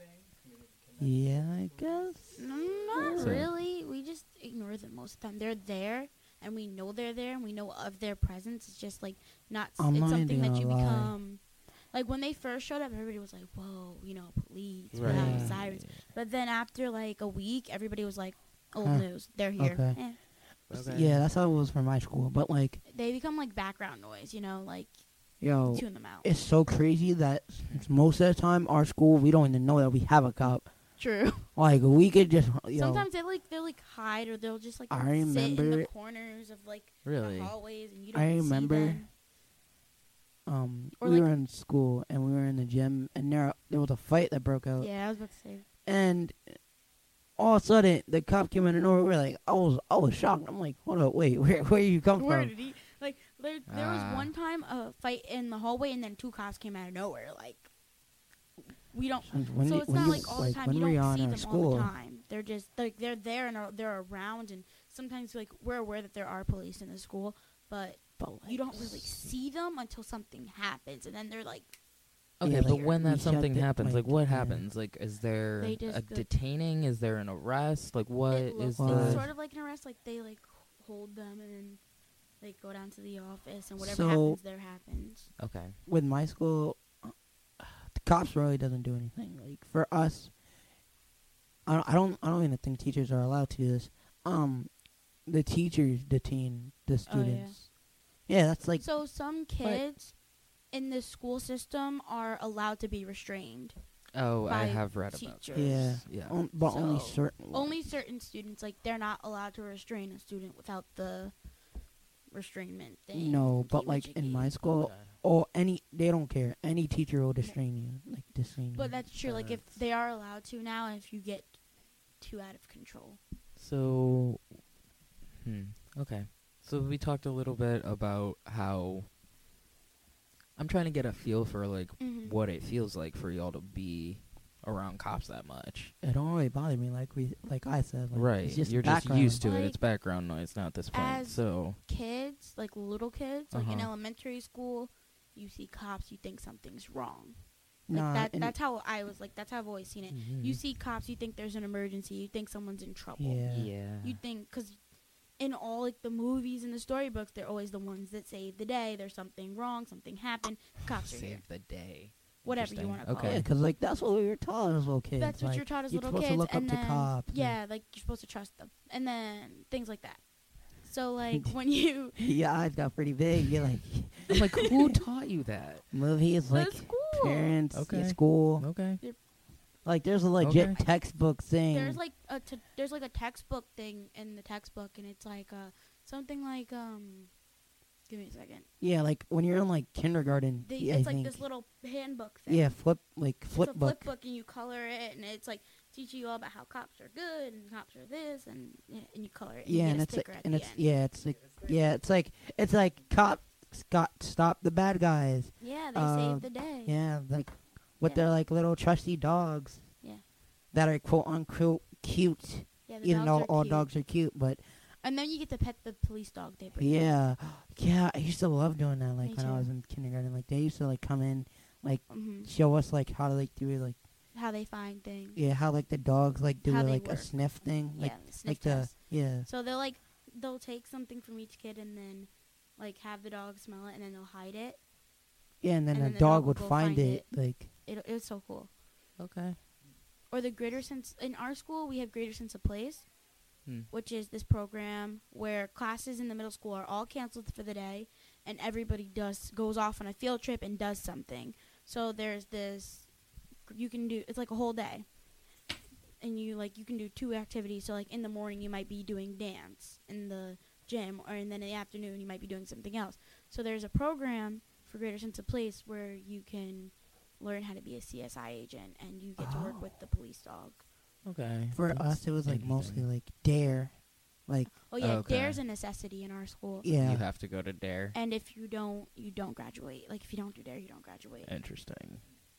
yeah, I guess. No, not So- really. We just ignore them most of the time. They're there, and we know they're there, and we know of their presence. It's just like not. s- I'm it's not something even that you gonna lie. become. Like when they first showed up, everybody was like, "Whoa, you know, police, we Right. have Yeah. sirens." But then after like a week, everybody was like, "Old Huh. news, they're here." Okay. Eh. Okay. Yeah, that's how it was for my school. But like, They become like background noise, you know, like yo, tune them out. it's so crazy that s- most of the time our school we don't even know that we have a cop. True. Like we could just yo, Sometimes they like they'll like hide or they'll just like I sit in the remember- corners of like Really? the hallways and you don't I see remember them. um Or, we like- were in school and we were in the gym and there there was a fight that broke out. Yeah, I was about to say. And all of a sudden the cop came in and over. We're like, I was I was shocked. I'm like, hold up, wait, where where you come Where from? did he? Like there, there Ah. was one time a fight in the hallway, and then two cops came out of nowhere. Like we don't. Since when so you- it's when not you- like all like, the time. when You were you don't on see our them school? all the time. They're just like they're there and are, they're around, and sometimes like we're aware that there are police in the school, but But you don't really see them until something happens, and then they're like. Okay, Yeah, but like, when we that something checked it, happens, like, like, what yeah. happens? Like, is there They just a go- detaining? Is there an arrest? Like, what It is looks the? it's sort of like an arrest. Like they like hold them and then like go down to the office, and whatever So- happens there happens. Okay. With my school, uh, the cops really doesn't do anything. Like for us, I don't, I don't, I don't even think teachers are allowed to do this. Um, the teachers detain the Oh, yeah. students. yeah. that's like So some kids in the school system are allowed to be restrained. Oh, I by have read about teachers. yeah, Yeah. on- but only So, certain. ones. Only certain students, like they're not allowed to restrain a student without the restrainment thing. No, but like in thingamajiggy. my school, Okay. or any, they don't care. Any teacher will distrain you, like distrain you. But that's true. Like if they are allowed to now, if you get too out of control. So, hmm. Okay. So we talked a little bit about how I'm trying to get a feel for like Mhm. what it feels like for y'all to be around cops that much. It don't really bother me, like we, like I said. Like, Right. It's just You're just background. used to it. It's Like, background noise now at this point. as So, Kids, like little kids, like in Uh-huh. elementary school, you see cops, you think something's wrong. Like Nah, that. and- That's how I was. Like that's how I've always seen it. Mhm. You see cops, you think there's an emergency, you think someone's in trouble. Yeah. yeah. You think because in all like the movies and the storybooks, they're always the ones that save the day. There's something wrong, something happened. Cops are here. Save the day. Whatever you Interesting. want to call Okay. Yeah, it. because like that's what we were taught as little kids. That's what like, you're taught as you're little supposed kids, to look and up then to cops. and- yeah, like you're supposed to trust them, and then things like that. So like when you Your eyes got pretty big. You're like, I'm like, who taught you that? movies, the like school, parents, your Okay. school. Okay. Like there's a legit Okay. textbook thing. there's like a t- there's like a textbook thing in the textbook, and it's like uh something like um, give me a second. yeah, like when you're in like kindergarten. They, yeah, it's I like think. this little handbook thing. Yeah, flip like It's flip a book. flip book, and you color it, and it's like teaching you all about how cops are good and cops are this, and yeah, and you color it. And Yeah, you and get a it's like, sticker at and the it's end. yeah, it's like yeah, it's like it's like cops got stop the bad guys. Yeah, they uh, saved the day. Yeah, like with Yeah. their like little trusty dogs. Yeah. That are quote unquote cute. Yeah, the Even though dogs are all cute. dogs are cute, but And then you get to pet the police dog they bring. yeah, yeah, I used to love doing that. Like Me when I too. was in kindergarten, like they used to like come in, like Mhm. show us like how to like do it, like How they find things. yeah, how like the dogs like do How it, they like a work. sniff thing, like Yeah, the sniff like the test. yeah. So they'll like they'll take something from each kid and then like have the dog smell it and then they'll hide it. Yeah, and then and the then the dog dog will would go find, find it, it. like It it was so cool. Okay. Or the Greater Sense in our school we have Greater Sense of Place, Hmm. which is this program where classes in the middle school are all canceled for the day and everybody does goes off on a field trip and does something. So there's this you can do it's like a whole day. And you like you can do two activities. So like in the morning you might be doing dance in the gym, or and then in the afternoon you might be doing something else. So there's a program for Greater Sense of Place where you can learn how to be a C S I agent and you get to work with the police dog. Okay. for That's us it was like interesting. mostly like dare, Like, Oh yeah, Okay. Dare's a necessity in our school. Yeah. You have to go to Dare. And if you don't, you don't graduate. Like if you don't do Dare, you don't graduate. Interesting.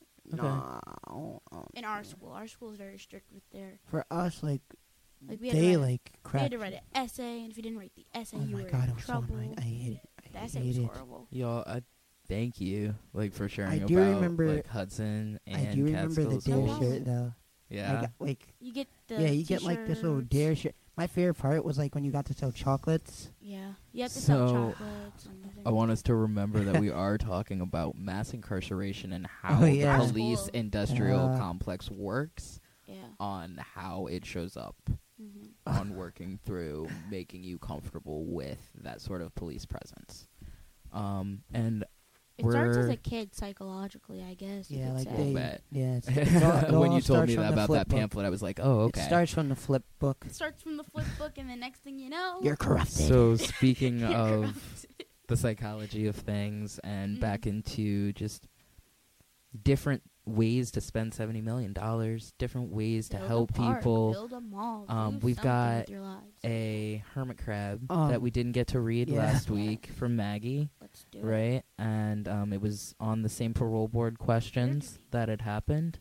no. In our school, our school is very strict with Dare. For us, like, Like we had they to write, like we crap. had to write an essay, and if you didn't write the essay, Oh you my were God, in it was so trouble. annoying. I hate it. I the essay hate was it. horrible. Y'all, I thank you, like, for sharing I do about remember- like Hudson and I do remember the Catskills Dare schools. shirt though. Yeah. I got, like You get the yeah, you get like this little t-shirts. Dare shirt. My favorite part was like when you got to sell chocolates. Yeah, you have to sell So, chocolates. And I want us to remember that we are talking about mass incarceration and how Oh, yeah. the police Cool. industrial Uh, complex works Yeah. on how it shows up Mhm. on working through making you comfortable with that sort of police presence. Um, and It we're starts as a kid psychologically, I guess. you Yeah, could like say. they, bet. yeah. It's, it's all, it when all you told starts me from that the about flip that book. pamphlet, I was like, oh, okay. It starts from the flip book. It starts from the flip book, and the next thing you know, You're corrupted. So speaking You're of corrupted. the psychology of things and Mhm. back into just different ways to spend seventy million dollars, different ways to Build a help park, people. build a mall, um, do we've something got with your lives. a hermit crab Um, that we didn't get to read yeah. last week from Maggie, Let's do it. right? And um, it was on the same parole board questions that had happened.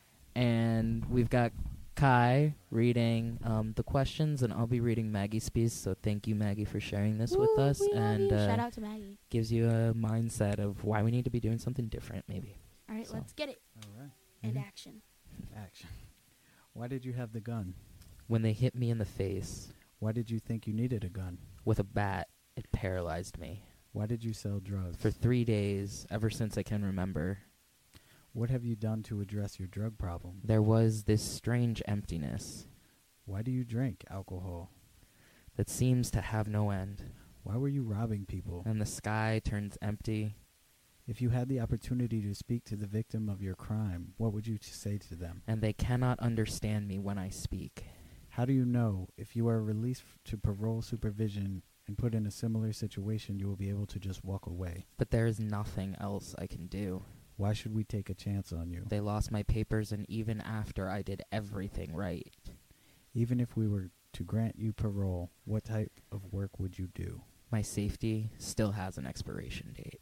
And we've got Kai reading um, the questions, and I'll be reading Maggie's piece. So thank you, Maggie, for sharing this with Woo, us. we love And you. uh, Shout out to Maggie. gives you a mindset of why we need to be doing something different, maybe. All right, So. let's get it. All right. And Mhm. action. Action. Why did you have the gun? When they hit me in the face Why did you think you needed a gun? with a bat, it paralyzed me. Why did you sell drugs? For three days, ever since I can remember, What have you done to address your drug problem? there was this strange emptiness Why do you drink alcohol? that seems to have no end. Why were you robbing people? And the sky turns empty. If you had the opportunity to speak to the victim of your crime, what would you t- say to them? And they cannot understand me when I speak. How do you know if you are released f- to parole supervision and put in a similar situation, you will be able to just walk away? But there is nothing else I can do. Why should we take a chance on you? They lost my papers, and even after I did everything right. Even if we were to grant you parole, what type of work would you do? My safety still has an expiration date.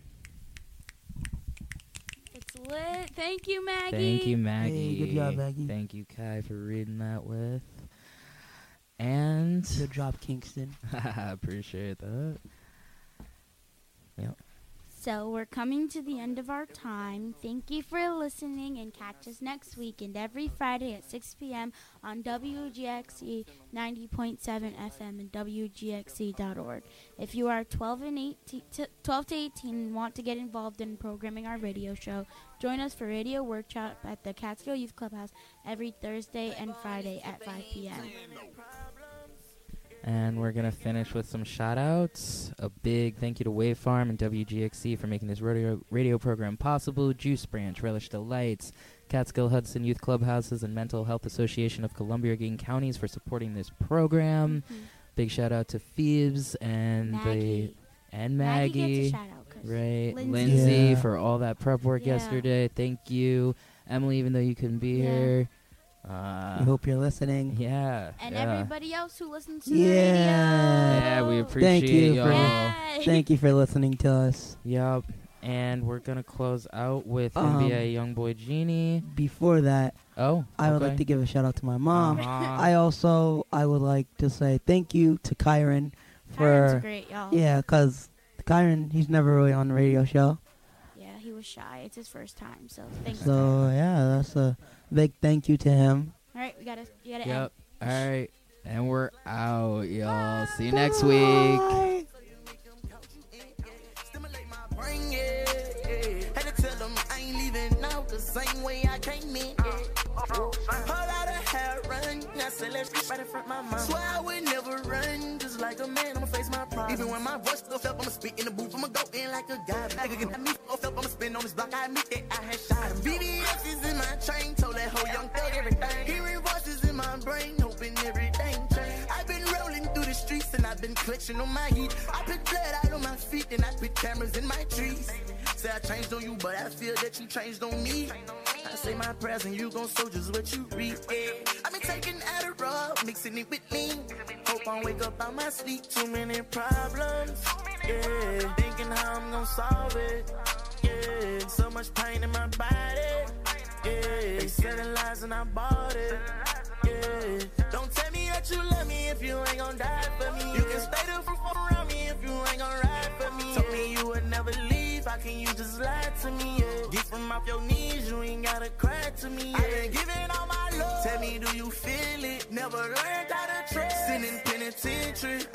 It's lit. Thank you, Maggie. Thank you, Maggie. good job, Maggie. Thank you, Kai, for reading that with. And Good job, Kingston. I appreciate that. Yep. So we're coming to the end of our time. Thank you for listening, and catch us next week and every Friday at six p.m. on W G X C ninety point seven F M and W G X C dot org. If you are twelve and eighteen, t- twelve to eighteen and want to get involved in programming our radio show, join us for radio workshop at the Catskill Youth Clubhouse every Thursday and Friday at five p.m. And we're going to finish with some shout-outs. A big thank you to Wave Farm and W G X C for making this radio, radio program possible. Juice Branch, Relish Delights, Catskill Hudson Youth Clubhouses, and Mental Health Association of Columbia-Greene Counties for supporting this program. Mhm. Big shout-out to Phoebes and Maggie. the and Maggie Maggie. gets a shout-out 'cause right. Lindsay- Lindsay Yeah. for all that prep work Yeah. yesterday. Thank you. Emily, even though you couldn't be Yeah. here. Uh, I hope you're listening. yeah. And yeah. everybody else who listens to Yeah. the radio. Yeah, we appreciate Thank you y'all. for Yay. thank you for listening to us. Yep. And we're going to close out with Um, N B A Youngboy Genie. Before that, Oh, I would okay. like to give a shout out to my mom. Uh-huh. I also I would like to say thank you to Kyron Kyron's for great, y'all. yeah, cause Kyron he's never really on the radio show. Yeah, he was shy. It's his first time, so thanks. So Kyron. yeah, that's a big thank you to him. All right, we gotta, you gotta Yep. end. All right. And we're out, y'all. See you next week. Stimulate my brain, yeah, yeah. Had to tell them I ain't leaving out the same way I came in, yeah. Whole lot of hair run, I said let's get right in front of my mom. Swear I would never run, just like a man, I'ma face my problem. Even when my voice still felt, I'ma spit in the booth, I'ma go in like a god. I could get me off up, I'ma spin on this block, I admit that I had shot him. B B S is in my train, told that whole young thug everything. Hearing voices in my brain, hoping everything change. I've been rolling through the streets and I've been clutching on my heat. I put blood out on my feet and I put cameras in my trees. Say I changed on you, but I feel that you changed on me. I say my prayers and you gon' sow just what you reap. Yeah. I've been taking Adderall, mixing it with lean. Hope phone, wake up out my sleep, too many problems. Yeah, thinking how I'm gonna solve it. Yeah, so much pain in my body. Yeah, they selling lies and I bought it. Yeah, don't tell me that you love me if you ain't gon' die for me. You can stay the fuck around me if you ain't gon' ride for me. Told me you would never leave, how can you just lie to me? Yeah, get from off your knees, you ain't gotta cry to me. Yeah. I been giving all my love. Tell me, do you feel it? Never learned how to trust. Sitting in penitentiary,